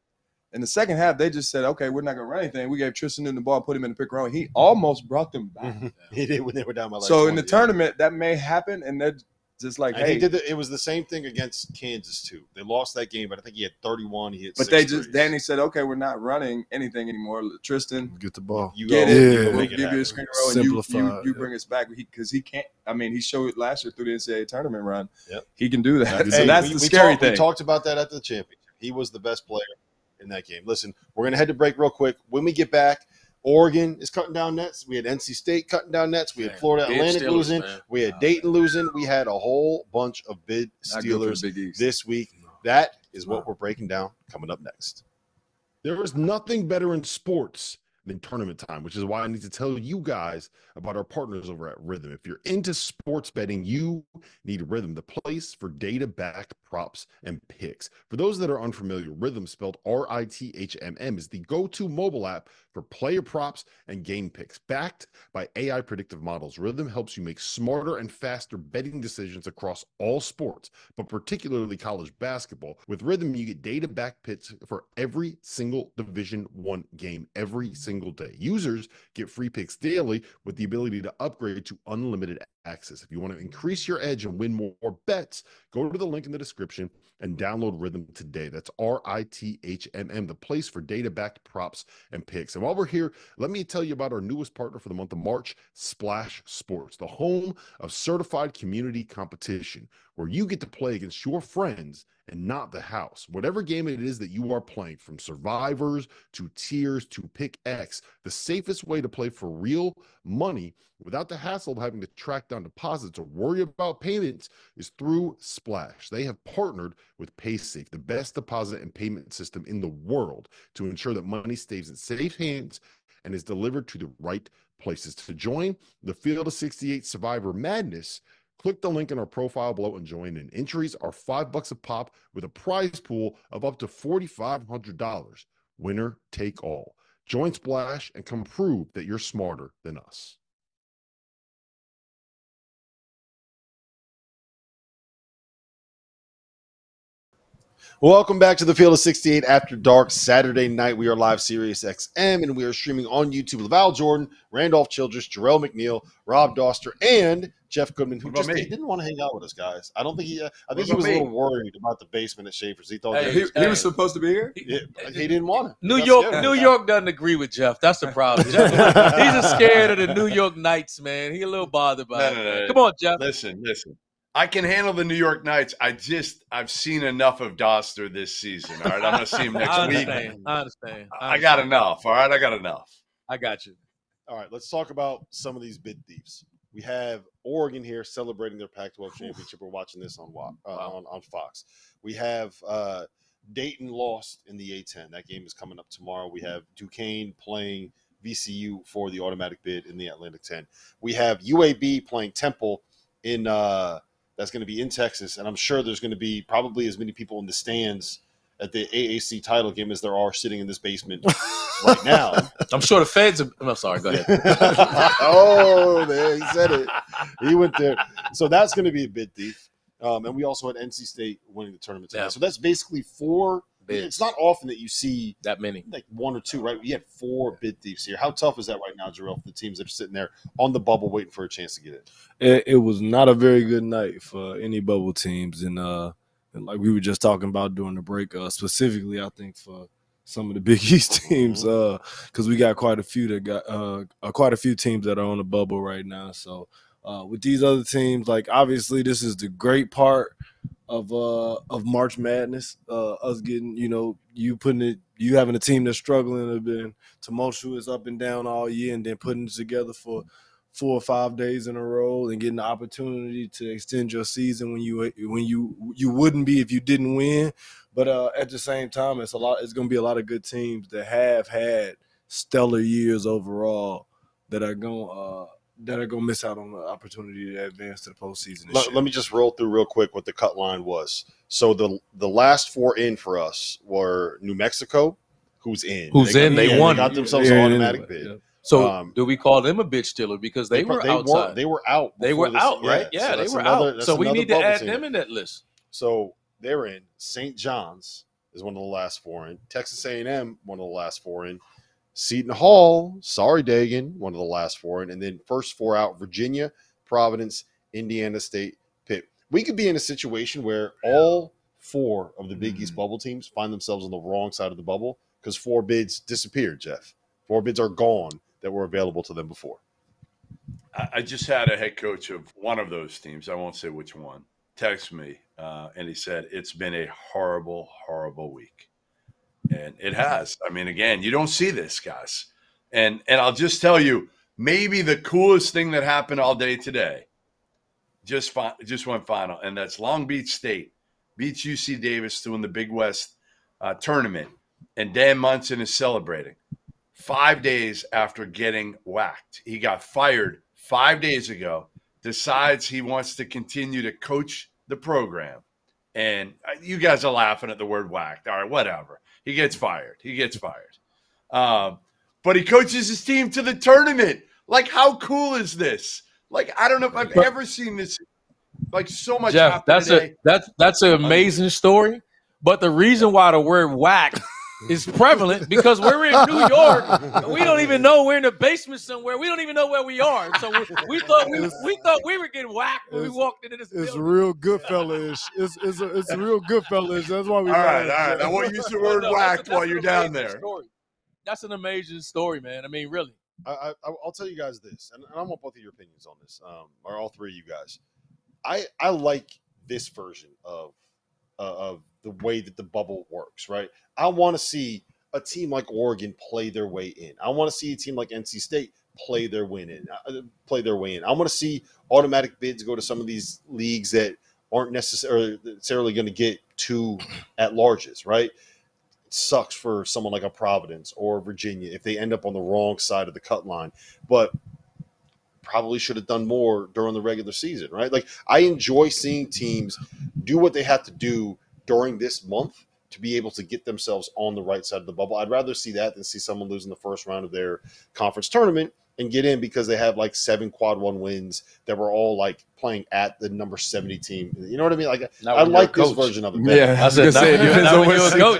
In the second half, they just said, okay, we're not going to run anything. We gave Tristan Newton the ball, put him in the pick and roll. He almost brought them back. He did when they were down by like So in the twenty, yeah. tournament, that may happen, and they're just like, And hey. he did the, it was the same thing against Kansas, too. They lost that game, but I think he had thirty-one. He hit But six they just, threes. Danny said, okay, we're not running anything anymore. Tristan, Get the ball. You get go, it. you Yeah. go We'll make give it you a happen. screen roll, and you, you, Simplify, you yeah. bring us back because he can't. I mean, he showed it last year through the N C double A tournament run. Yep. He can do that. Hey, so that's we, the we scary talked, thing. We talked about that at the championship. He was the best player in that game. Listen, we're going to head to break real quick. When we get back, Oregon is cutting down nets. We had N C State cutting down nets. We had Man, Florida bid Atlantic Steelers, losing. man. We had Wow. Dayton losing. We had a whole bunch of bid Not good for the Steelers Big East. this week. That is what we're breaking down coming up next. There is nothing better in sports than tournament time, which is why I need to tell you guys about our partners over at Rhythm. If you're into sports betting, you need Rhythm, the place for data-backed props and picks. For those that are unfamiliar, Rhythm, spelled R I T H M M, is the go-to mobile app for player props and game picks. Backed by A I predictive models, Rhythm helps you make smarter and faster betting decisions across all sports, but particularly college basketball. With Rhythm, you get data-backed picks for every single Division One game every single day. Users get free picks daily with the ability to upgrade to unlimited access. If you want to increase your edge and win more bets, go to the link in the description and download Rhythm today. That's R I T H M M, the place for data-backed props and picks. And while we're here, let me tell you about our newest partner for the month of March, Splash Sports, the home of certified community competition, where you get to play against your friends and not the house. Whatever game it is that you are playing, from survivors to tiers to pick X, the safest way to play for real money without the hassle of having to track down deposits or worry about payments is through Splash. They have partnered with PaySafe, the best deposit and payment system in the world, to ensure that money stays in safe hands and is delivered to the right places. To join the Field of sixty-eight Survivor Madness, click the link in our profile below and join in. Entries are five bucks a pop with a prize pool of up to forty-five hundred dollars. Winner take all. Join Splash and come prove that you're smarter than us. Welcome back to the Field of sixty-eight After Dark Saturday night. We are live Sirius X M, and we are streaming on YouTube. Laval Jordan, Randolph Childress, Jarrell McNeil, Rob Doster, and Jeff Goodman, who What just about me? he didn't want to hang out with us, guys. I don't think he. Uh, I What think he about was a me? little worried about the basement at Schaefer's. He thought Hey, that He, was- he was supposed to be here? yeah, he didn't want to. New He got York, scared. New York doesn't agree with Jeff. That's the problem. Jeff, he's just scared of the New York Knights, man. He a little bothered by No, it. no, no, no. Come on, Jeff. Listen, listen. I can handle the New York Knights. I just I've seen enough of Doster this season. All right, I'm gonna see him next I week. understand. I understand. I got enough. All right, I got enough. I got you. All right, let's talk about some of these bid thieves. We have Oregon here celebrating their Pac twelve championship. We're watching this on Wa- uh, on, on Fox. We have uh, Dayton lost in the A ten. That game is coming up tomorrow. We have Duquesne playing V C U for the automatic bid in the Atlantic ten. We have U A B playing Temple in uh, that's going to be in Texas, and I'm sure there's going to be probably as many people in the stands at the A A C title game as there are sitting in this basement right now. I'm sure the feds. Are, I'm sorry. Go ahead. Oh, there he said it. He went there. So that's going to be a bid thief. Um, and we also had N C State winning the tournament tonight. Yeah. So that's basically four. Bids. It's not often that you see That many. like one or two, right? We had four bid thieves here. How tough is that right now, Jarrell, for the teams that are sitting there on the bubble waiting for a chance to get in? It, it was not a very good night for any bubble teams, and uh, and like we were just talking about during the break, uh, specifically, I think for some of the Big East teams, uh, because we got quite a few that got uh, uh, quite a few teams that are on the bubble right now. So uh, with these other teams, like obviously, this is the great part of uh of March Madness, uh, us getting, you know, you putting it, you having a team that's struggling, have been tumultuous up and down all year, and then putting it together for four or five days in a row and getting the opportunity to extend your season when you when you you wouldn't be if you didn't win. But uh, at the same time, it's a lot. It's going to be a lot of good teams that have had stellar years overall that are going uh, that are going to miss out on the opportunity to advance to the postseason. This Let, year. let me just roll through real quick what the cut line was. So the the last four in for us were New Mexico, who's in. Who's got- in? They yeah, won. They got themselves Yeah, an anyway, automatic bid. yeah. So Um, do we call them a bitch stealer because they, were they outside? Were, they were out. They before were this- out, right? so Yeah, they that's were another- out. that's So we another need to bubble add team. them in that list. So they're in Saint John's, is one of the last four in. Texas A and M, one of the last four in. Seton Hall, sorry, Dagan, one of the last four in. And then first four out, Virginia, Providence, Indiana State, Pitt. We could be in a situation where all four of the Big East bubble teams find themselves on the wrong side of the bubble because four bids disappeared, Jeff. Four bids are gone that were available to them before. I just had a head coach of one of those teams, I won't say which one, text me, uh, and he said, it's been a horrible, horrible week. And it has. I mean, again, you don't see this, guys. And and I'll just tell you, maybe the coolest thing that happened all day today just fi- just went final, and that's Long Beach State beats U C Davis to win the Big West uh, tournament, and Dan Munson is celebrating five days after getting whacked. He got fired five days ago, decides he wants to continue to coach the program. And you guys are laughing at the word whacked. All right, whatever. He gets fired. He gets fired. Um, but he coaches his team to the tournament. Like, how cool is this? Like, I don't know if I've ever seen this. Like, so much Jeff, happened that's today. a that's that's an amazing story. But the reason why the word whack is prevalent because we're in New York and we don't even know we're in the basement somewhere. We don't even know where we are. So we, we thought we we thought we were getting whacked when we walked into this It's building. real Goodfella-ish. It's it's a, it's a real Goodfella-ish. That's why we. All right, all right. I won't use the word No, whacked that's- while that's you're an down amazing there. story. That's an amazing story, man. I mean, really. I, I, I'll tell you guys this, and I want both of your opinions on this, um, or all three of you guys. I I like this version of uh, of the way that the bubble works, right? I want to see a team like Oregon play their way in. I want to see a team like N C State play their win in, uh, play their way in. I want to see automatic bids go to some of these leagues that aren't necessarily necessarily going to get two at larges, right? It sucks for someone like a Providence or Virginia if they end up on the wrong side of the cut line, but probably should have done more during the regular season, right? Like, I enjoy seeing teams do what they have to do during this month to be able to get themselves on the right side of the bubble. I'd rather see that than see someone lose in the first round of their conference tournament and get in because they have like seven quad one wins that were all like playing at the number seventy team. You know what I mean? Like, Not I when you're like a this coach. version of it better. Yeah, I was I gonna said, say it not- depends not on when what you're a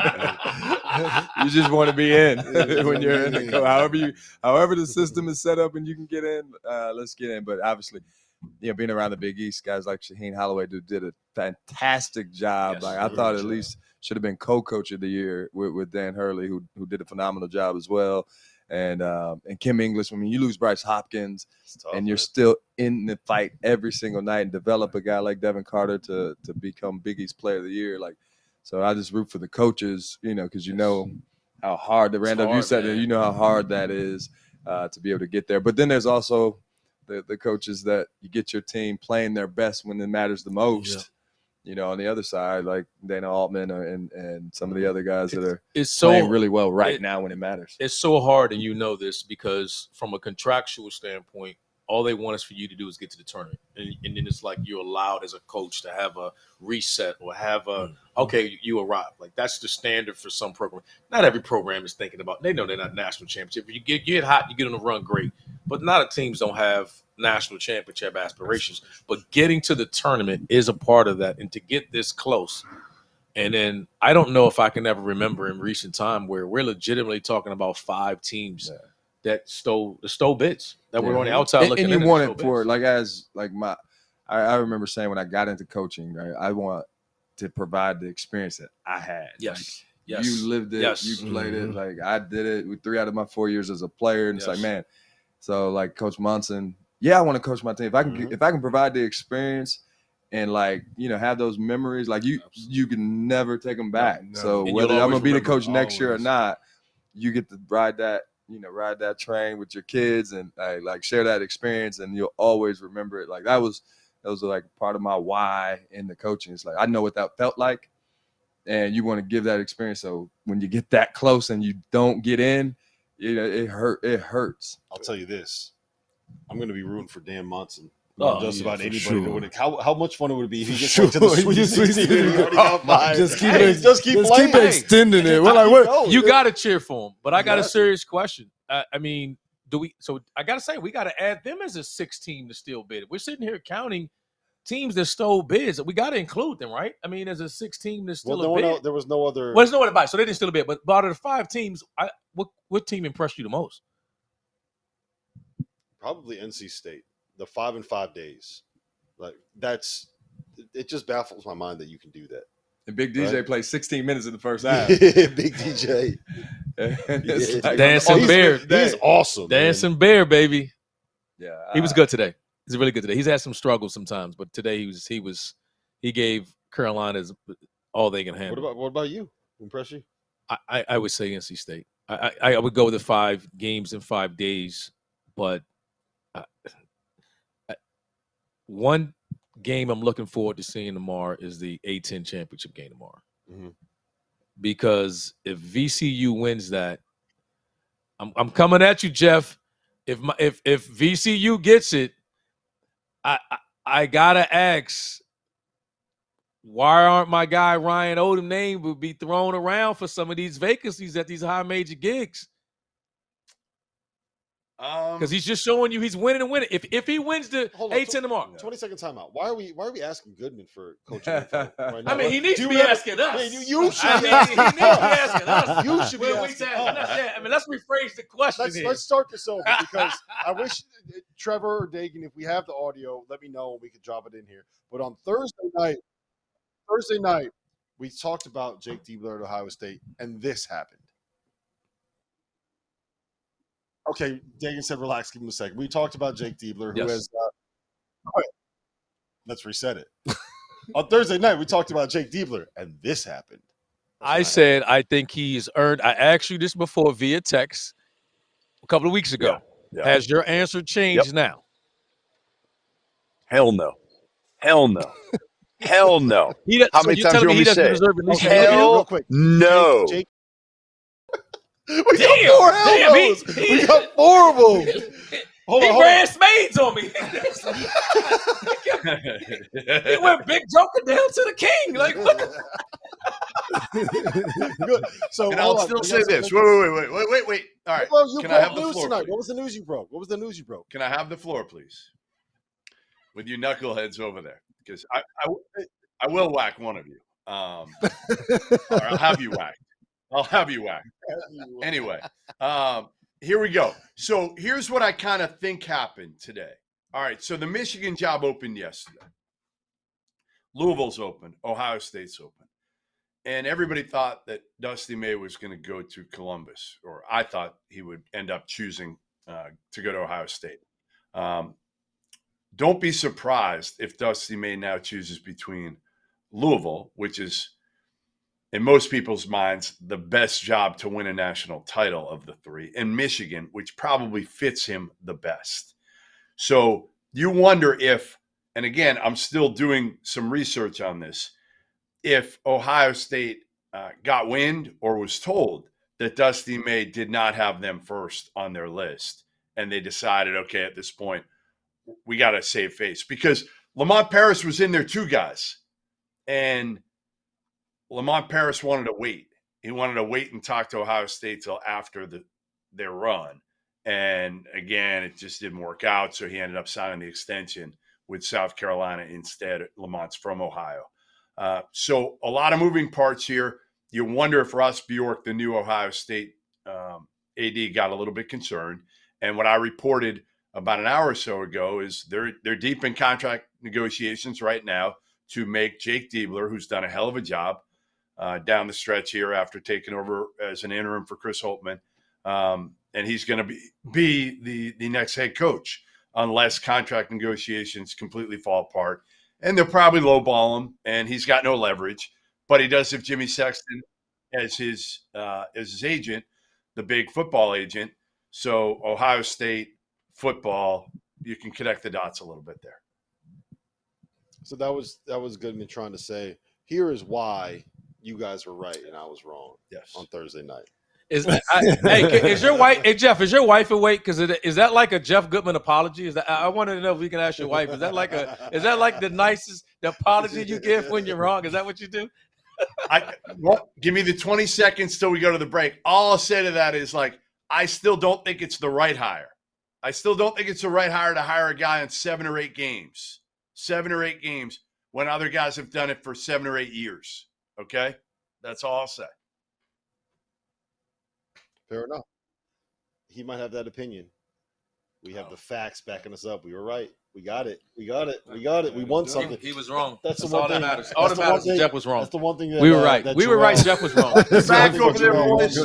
season. You just want to be in when you're in the co- however you however the system is set up and you can get in. Uh, let's get in. But obviously, you know, being around the Big East, guys like Shaheen Holloway did, did a fantastic job. Yes, like I great thought, at job. least should have been co-coach of the year with, with Dan Hurley, who who did a phenomenal job as well. And um, and Kim English. I mean, you lose Bryce Hopkins, tough, and you're man. still in the fight every single night, and develop a guy like Devin Carter to to become Big East Player of the Year. Like, so I just root for the coaches, you know, because you know how hard the Randolph. You hard, said that man. you know how hard that is uh, to be able to get there. But then there's also the the coaches that you get your team playing their best when it matters the most. Yeah. You know, on the other side, like Dana Altman and and some of the other guys that are It's so playing really well right it- now when it matters. It's so hard, and you know this because from a contractual standpoint, all they want is for you to do is get to the tournament, and, and then it's like you're allowed as a coach to have a reset or have a okay, you arrive. Like that's the standard for some program. Not every program is thinking about. They know they're not national championship. If you get you get hot, you get on a run, great. But a lot of teams don't have national championship aspirations. But getting to the tournament is a part of that, and to get this close. And then I don't know if I can ever remember in recent time where we're legitimately talking about five teams Yeah. that stole the stole bids that were Yeah. on the outside and, looking and in you and want stole it for bids. like as like my I, I remember saying when I got into coaching, right, I want to provide the experience that I had. Yes. Like, Yes. you lived it, Yes. you played Mhm. it, like I did it with three out of my four years as a player. And it's like, Yes. man, so like Coach Munson, yeah, I want to coach my team. If I can Mhm. if I can provide the experience and like, you know, have those memories, like you you can never take them back. no. So And whether you'll I'm gonna always be the remember, coach next year or always. not, you get to ride that, you know, ride that train with your kids and uh, like share that experience, and you'll always remember it. Like that was that was like part of my why in the coaching. It's like I know what that felt like, and you want to give that experience. So when you get that close and you don't get in, you know, it hurt. It hurts. I'll tell you this. I'm going to be rooting for Dan Munson. Oh, just yeah, about for anybody sure. to win it. How, how much fun it would be if he For just went to the sure. Sweet Just- just- sixteen and already got five. Just keep Hey, it. just keep just playing. keep extending it. We're like, Keep what? going. You got to cheer for them. But I got a got to. serious question. Uh, I mean, do we? So I got to say, we got to add them as a six team to still bid. We're sitting here counting teams that stole bids. We got to include them, right? I mean, there's a six team that's still well, a no, bid. no, there was no other. Well, there's no other bid, so they didn't steal a bid. But out of the five teams, I, what what team impressed you the most? Probably N C State. The five and five days, like that's. It just baffles my mind that you can do that. And Big D J right? played sixteen minutes in the first half. Big D J, It's like- Dancing oh, he's- Bear. He's awesome. Dancing man. Bear, baby. Yeah, He was uh, good today. He's really good today. He's had some struggles sometimes, but today he was he was he gave Carolina's all they can handle. What about what about you? Impress you? I, I, I would say N C State. I, I I would go with the five games in five days, but I, I, one game I'm looking forward to seeing tomorrow is the A ten championship game tomorrow. Mm-hmm. Because if V C U wins that, I'm I'm coming at you, Jeff. If my if if V C U gets it, I I, I gotta ask, why aren't my guy Ryan Odom name would be thrown around for some of these vacancies at these high major gigs? Um, Because he's just showing you he's winning and winning. If if he wins the Hold on, A ten tomorrow, Twenty second timeout. Why are we Why are we asking Goodman for coaching info right now? I mean, he needs Do to you be ever- asking us. I mean, you, you should. I be mean, asking he needs to be asking us. You should be When we asking say- us. I mean, let's rephrase the question Let's, here. let's start this over because I wish uh, Trevor or Dagan, if we have the audio, let me know and we could drop it in here. But on Thursday night, Thursday night, we talked about Jake Diebler at Ohio State, and this happened. Okay, Dagan said, "Relax, give him a second." We talked about Jake Diebler, who Yes. has. Uh, all right, let's reset it. On Thursday night, we talked about Jake Diebler, and this happened. I said I think he's earned. I asked you this before via text a couple of weeks ago. Yeah. Has your answer changed Yep. now? Hell no. Hell no. Hell no. He does- How so many you're times telling you want me he me to doesn't say? deserve at least Okay, look at it real Hell quick. no. Jake, we Damn, got four damn, he- elbows. he- we got four of them. Hold he on, hold ran on. spades on me. He went big joker down to the king. Like what? Good. So and hold I'll on. still We say got some- this. Wait, wait, wait, wait, wait, wait. All right. Well, you Can I have broke the news floor, tonight. please? What was the news you broke? What was the news you broke? Can I have the floor, please? With you knuckleheads over there, because I, I, I will whack one of you. Um, or I'll have you whacked. I'll have you whacked. Anyway, um, here we go. So here's what I kind of think happened today. All right. So the Michigan job opened yesterday. Louisville's open. Ohio State's open. And everybody thought that Dusty May was going to go to Columbus, or I thought he would end up choosing uh, to go to Ohio State. Um, don't be surprised if Dusty May now chooses between Louisville, which is, in most people's minds, the best job to win a national title of the three, and Michigan, which probably fits him the best. So you wonder if, and again, I'm still doing some research on this, if Ohio State uh, got wind or was told that Dusty May did not have them first on their list, and they decided, okay, at this point, we got to save face. Because Lamont Paris was in there too, guys. And Lamont Paris wanted to wait. He wanted to wait and talk to Ohio State till after the their run. And again, it just didn't work out. So he ended up signing the extension with South Carolina instead. Lamont's from Ohio. Uh, so a lot of moving parts here. You wonder if Ross Bjork, the new Ohio State um, A D, got a little bit concerned. And what I reported about an hour or so ago is they're they're deep in contract negotiations right now to make Jake Diebler, who's done a hell of a job uh, down the stretch here after taking over as an interim for Chris Holtmann. Um, and he's going to be, be the, the next head coach unless contract negotiations completely fall apart. And they'll probably lowball him, and he's got no leverage. But he does have Jimmy Sexton as his uh, as his agent, the big football agent. So Ohio State football, you can connect the dots a little bit there. So that was that was Goodman trying to say, here is why you guys were right and I was wrong. Yes. On Thursday night. Is I, hey, is your wife? Hey, Jeff, is your wife awake? Because is that like a Jeff Goodman apology? Is that I wanted to know if we can ask your wife? Is that like a is that like the nicest the apology you give when you're wrong? Is that what you do? I well, give me the twenty seconds till we go to the break. All I'll say to that is like I still don't think it's the right hire. I still don't think it's the right hire to hire a guy in seven or eight games. seven or eight games when other guys have done it for seven or eight years. Okay? That's all I'll say. Fair enough. He might have that opinion. We have oh. the facts backing us up. We were right. We got it. We got it. We got it. We won something. He, he was wrong. That's, That's the one all thing. that matters. All that matters is Jeff was wrong. That's the one thing that we were uh, right. That we were Jerome, right. Jeff was wrong. Back over there, boys.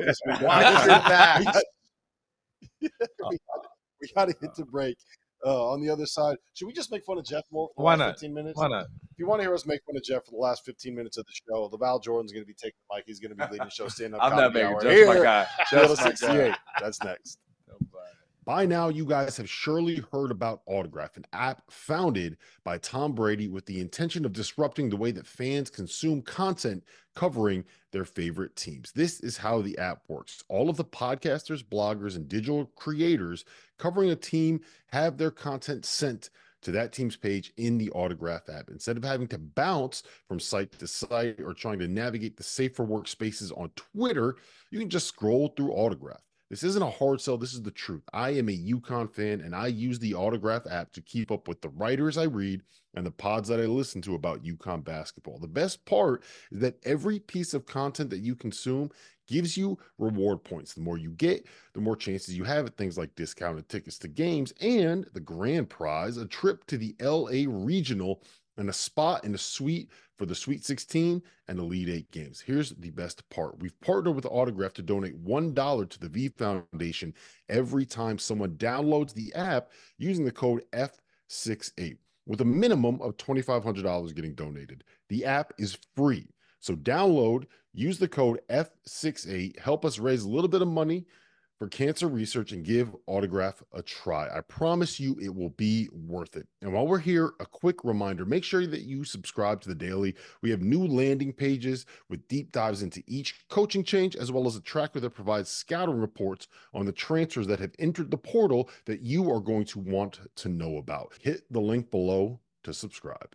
We got to hit the break. Uh, on the other side, should we just make fun of Jeff more for the Why last not? fifteen minutes? Why not? If you want to hear us make fun of Jeff for the last fifteen minutes of the show, LaVall Jordan's going to be taking the mic. He's going to be leading the show. Stand up. I'm not making hour. Jeff Here, my guy. Jeff's my guy. That's next. By now, you guys have surely heard about Autograph, an app founded by Tom Brady with the intention of disrupting the way that fans consume content covering their favorite teams. This is how the app works. All of the podcasters, bloggers, and digital creators covering a team have their content sent to that team's page in the Autograph app. Instead of having to bounce from site to site or trying to navigate the safer workspaces on Twitter, you can just scroll through Autograph. This isn't a hard sell. This is the truth. I am a UConn fan, and I use the Autograph app to keep up with the writers I read and the pods that I listen to about UConn basketball. The best part is that every piece of content that you consume gives you reward points. The more you get, the more chances you have at things like discounted tickets to games and the grand prize, a trip to the L A Regional and a spot in the suite for the Sweet sixteen and Elite Eight games. Here's the best part. We've partnered with Autograph to donate one dollar to the V Foundation every time someone downloads the app using the code F sixty-eight, with a minimum of twenty-five hundred dollars getting donated. The app is free, so download, use the code F sixty-eight, help us raise a little bit of money for cancer research and give Autograph a try. I promise you it will be worth it. And while we're here, a quick reminder, make sure that you subscribe to the Daily. We have new landing pages with deep dives into each coaching change, as well as a tracker that provides scouting reports on the transfers that have entered the portal that you are going to want to know about. Hit the link below to subscribe.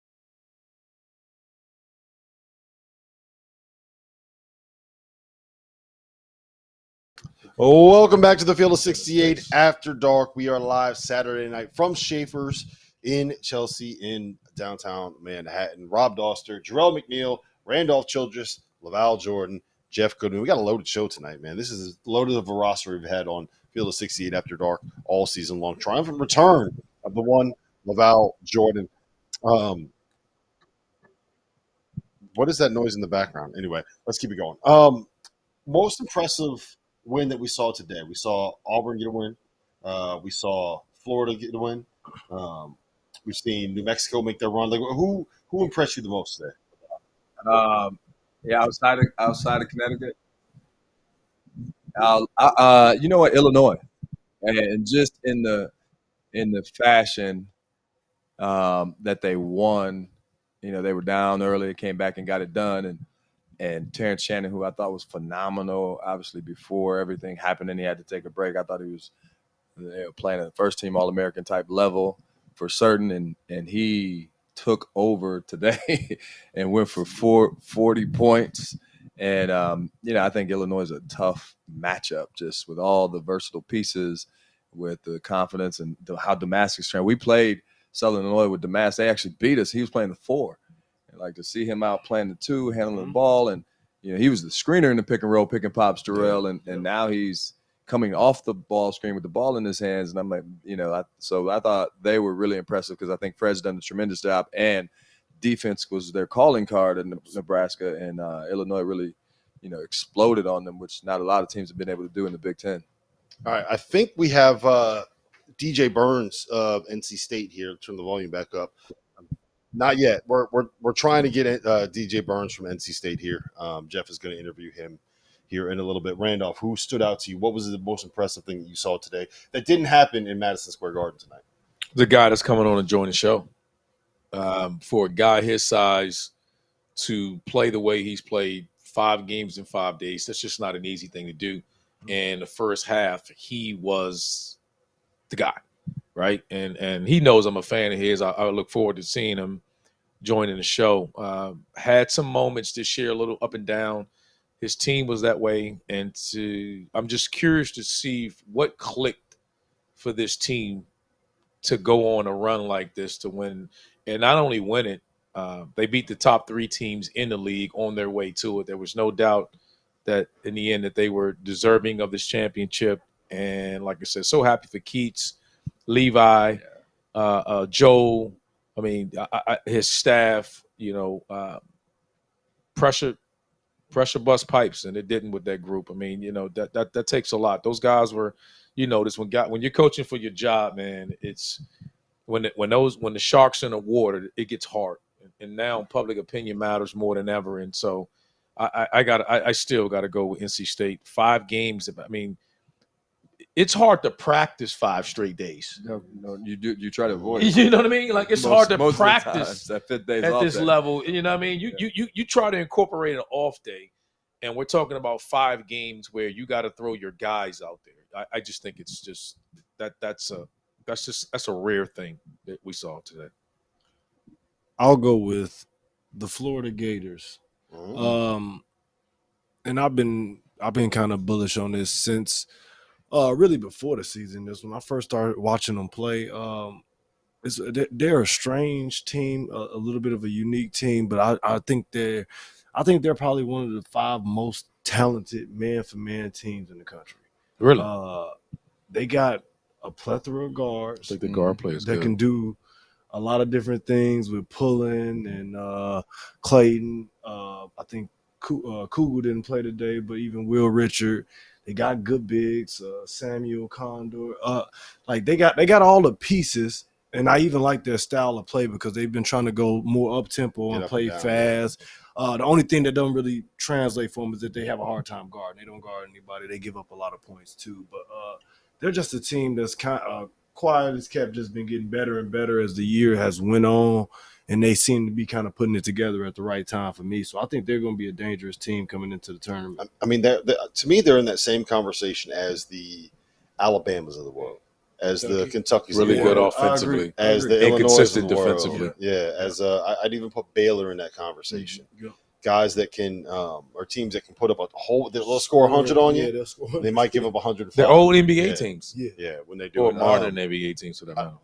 Welcome back to the Field of sixty-eight After Dark. We are live Saturday night from Schaefer's in Chelsea in downtown Manhattan. Rob Doster, Jarrell McNeil, Randolph Childress, LaVall Jordan, Jeff Goodman. We got a loaded show tonight, man. This is loaded the veracity we've had on Field of sixty-eight After Dark all season long. Triumphant return of the one LaVall Jordan. Um, what is that noise in the background? Anyway, let's keep it going. Um, most impressive win that we saw today. We saw Auburn get a win. Uh, we saw Florida get a win. Um, we've seen New Mexico make their run. Like, who who impressed you the most today? Um, yeah, outside of outside of Connecticut, uh, uh, you know what, Illinois, and just in the in the fashion um, that they won. You know, they were down early, came back and got it done, and. And Terrence Shannon, who I thought was phenomenal, obviously before everything happened and he had to take a break, I thought he was you know, playing at the first team All-American type level for certain. And and he took over today and went for four, forty points. And, um, you know, I think Illinois is a tough matchup just with all the versatile pieces, with the confidence and the, how Damascus trained. We played Southern Illinois with Damascus. They actually beat us. He was playing the four. Like to see him out playing the two, handling mm-hmm. the ball, and you know he was the screener in the pick and roll, picking pops Darrell, yeah. and and now he's coming off the ball screen with the ball in his hands, and I'm like, you know, I, so I thought they were really impressive because I think Fred's done a tremendous job, and defense was their calling card in Nebraska, and uh, Illinois really, you know, exploded on them, which not a lot of teams have been able to do in the Big Ten. All right, I think we have uh, D J Burns of N C State here. Turn the volume back up. Not yet. We're we're we're trying to get uh, D J Burns from N C State here. Um, Jeff is going to interview him here in a little bit. Randolph, who stood out to you? What was the most impressive thing that you saw today that didn't happen in Madison Square Garden tonight? The guy that's coming on and join the show. Um, for a guy his size to play the way he's played five games in five days, that's just not an easy thing to do. And the first half, he was the guy. Right. And and he knows I'm a fan of his. I, I look forward to seeing him joining the show. Uh, had some moments this year, a little up and down. His team was that way. And to I'm just curious to see what clicked for this team to go on a run like this to win, and not only win it, uh, they beat the top three teams in the league on their way to it. There was no doubt that in the end that they were deserving of this championship. And like I said, so happy for Keats, Levi, yeah. uh, uh, Joe. I mean, I, I, his staff. You know, uh, pressure, pressure bust pipes, and it didn't with that group. I mean, you know that that that takes a lot. Those guys were, you know, this when got when you're coaching for your job, man. It's when it, when those when the sharks in the water, it gets hard. And now public opinion matters more than ever. And so I, I got I, I still got to go with N C State. Five games. I mean, it's hard to practice five straight days. No, no, you do. You try to avoid it. You know what I mean? Like it's most, hard to most practice at, fifth days at this day. level. You know what I mean? You, yeah. you you you try to incorporate an off day, and we're talking about five games where you got to throw your guys out there. I, I just think it's just that that's a that's just that's a rare thing that we saw today. I'll go with the Florida Gators. Mm-hmm. Um, and I've been I've been kind of bullish on this since uh, really before the season. This when I first started watching them play. Um, it's they're a strange team, a, a little bit of a unique team, but I, I think they're I think they're probably one of the five most talented man for man teams in the country. Really, uh, they got a plethora of guards. I think the guard players that good. can do a lot of different things with pulling and uh, Clayton. Uh, I think uh, Kugel didn't play today, but even Will Richard. They got good bigs, uh, Samuel Condor. Uh, like they got they got all the pieces, and I even like their style of play because they've been trying to go more up tempo and play and fast. Uh, the only thing that don't really translate for them is that they have a hard time guarding. They don't guard anybody. They give up a lot of points too. But uh, they're just a team that's kind of uh, quiet as kept, just been getting better and better as the year has went on, and they seem to be kind of putting it together at the right time for me. So I think they're going to be a dangerous team coming into the tournament. I mean, they're, they're, to me, they're in that same conversation as the Alabamas of the world, as the Kentucky's really of the good world, offensively, as the inconsistent Illinois defensively. Yeah, as uh, I'd even put Baylor in that conversation. Mm-hmm. Guys that can, um, or teams that can put up a whole, they'll score one hundred on you. Yeah, they'll score. They might give up one hundred. They're old N B A yeah. teams. Yeah, yeah, when they do or it. modern um, N B A teams for that matter.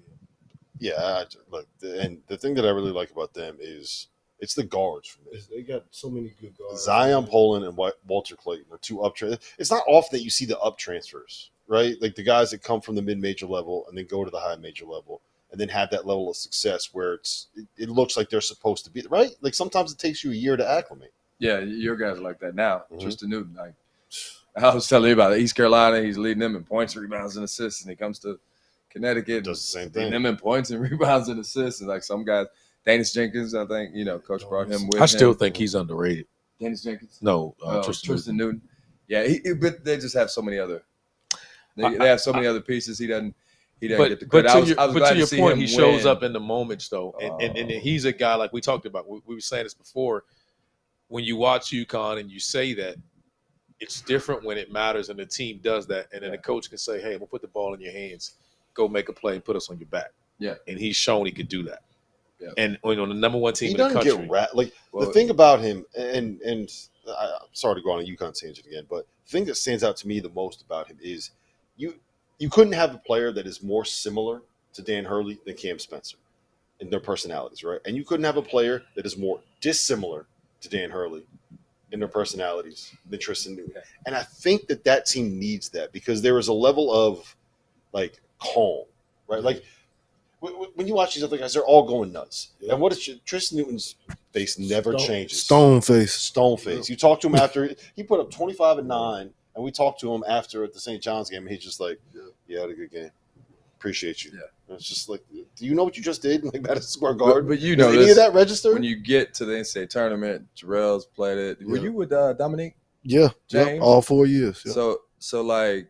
Yeah, I, look, and the thing that I really like about them is it's the guards. For me. They got so many good guards. Zion Poland and Walter Clayton are two up transfers. It's not often that you see the up transfers, right? Like the guys that come from the mid-major level and then go to the high major level and then have that level of success where it's it, it looks like they're supposed to be, right? Like sometimes it takes you a year to acclimate. Yeah, your guys are like that now. Mm-hmm. Tristan Newton, like I was telling you about it. East Carolina, he's leading them in points, rebounds, and assists, and he comes to Connecticut, does the same leading thing. them in points and rebounds and assists. And like some guys, Dennis Jenkins, I think you know, Coach brought him with. I still him. think he's underrated. Dennis Jenkins, no, uh, uh, Tristan, Tristan Newton. Newton. Yeah, he, but they just have so many other. They, I, they have so many I, other pieces. He doesn't. He doesn't but, get the credit. But to I was, your, I was but glad to your see point, him he shows win. up in the moments though, and, and, and he's a guy like we talked about. We, we were saying this before. When you watch UConn and you say that, it's different when it matters and the team does that, and then the coach can say, "Hey, I'm gonna put the ball in your hands, go make a play and put us on your back." Yeah, and he's shown he could do that. Yeah, and you know, the number one team he in the doesn't country. Get ra- like well, the thing about him, and and I, I'm sorry to go on a UConn tangent again, but the thing that stands out to me the most about him is you you couldn't have a player that is more similar to Dan Hurley than Cam Spencer in their personalities, right? And you couldn't have a player that is more dissimilar to Dan Hurley in their personalities than Tristan Newton. And I think that that team needs that because there is a level of like calm, right? Like w- w- when you watch these other guys, they're all going nuts. Yeah. And what is Tristan Newton's face never Stone, changes. Stone face. Stone face. You talk to him after he put up twenty-five and nine, and we talked to him after at the Saint John's game, and he's just like, yeah, yeah, had a good game. Appreciate you. Yeah. And it's just like, do you know what you just did? Like Madison Square Garden. But, but you know, Does any of that register when you get to the N C double A tournament. Jarrell's played it. Yeah. Were you with uh, Dominique? Yeah, James? yeah, all four years. Yeah. So, so like,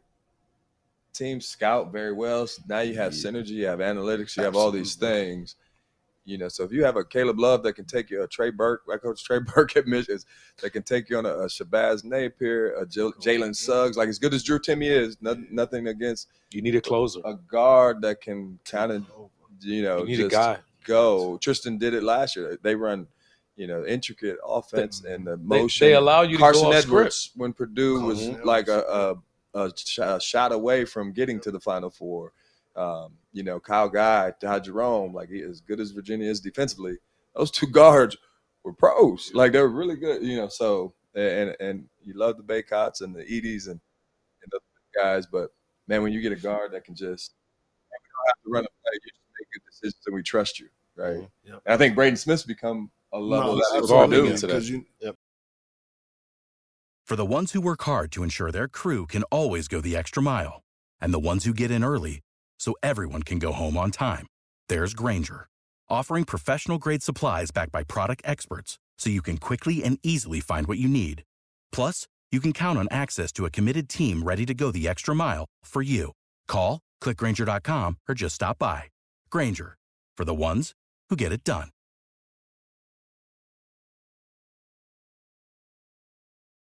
teams scout very well. So now you have yeah. synergy, you have analytics, you Absolutely. have all these things. You know, so if you have a Caleb Love that can take you, a Trey Burke, like Coach Trey Burke at Michigan, that can take you on a, a Shabazz Napier, a Jalen Suggs, like as good as Drew Timme is, nothing, nothing against. You need a closer, a guard that can kind of, you know, you need just a guy. Go. Tristan did it last year. They run, you know, intricate offense they, and the motion. They, they allow you Carson to go off Edwards script. When Purdue was Carson like a, a, a, a shot away from getting to the Final Four. Um, you know, Kyle Guy, Ty Jerome, like he, as good as Virginia is defensively, those two guards were pros. Like they were really good, you know. So and and you love the Baycotts and the Edys and, and the guys, but man, when you get a guard that can just you don't have to run a play, you just make good decisions and we trust you, right? Mm-hmm. Yep. And I think Braden Smith's become a level no, that's all new today. You, yep. For the ones who work hard to ensure their crew can always go the extra mile, and the ones who get in early so everyone can go home on time, there's Grainger, offering professional-grade supplies backed by product experts so you can quickly and easily find what you need. Plus, you can count on access to a committed team ready to go the extra mile for you. Call, click Grainger dot com, or just stop by. Grainger, for the ones who get it done.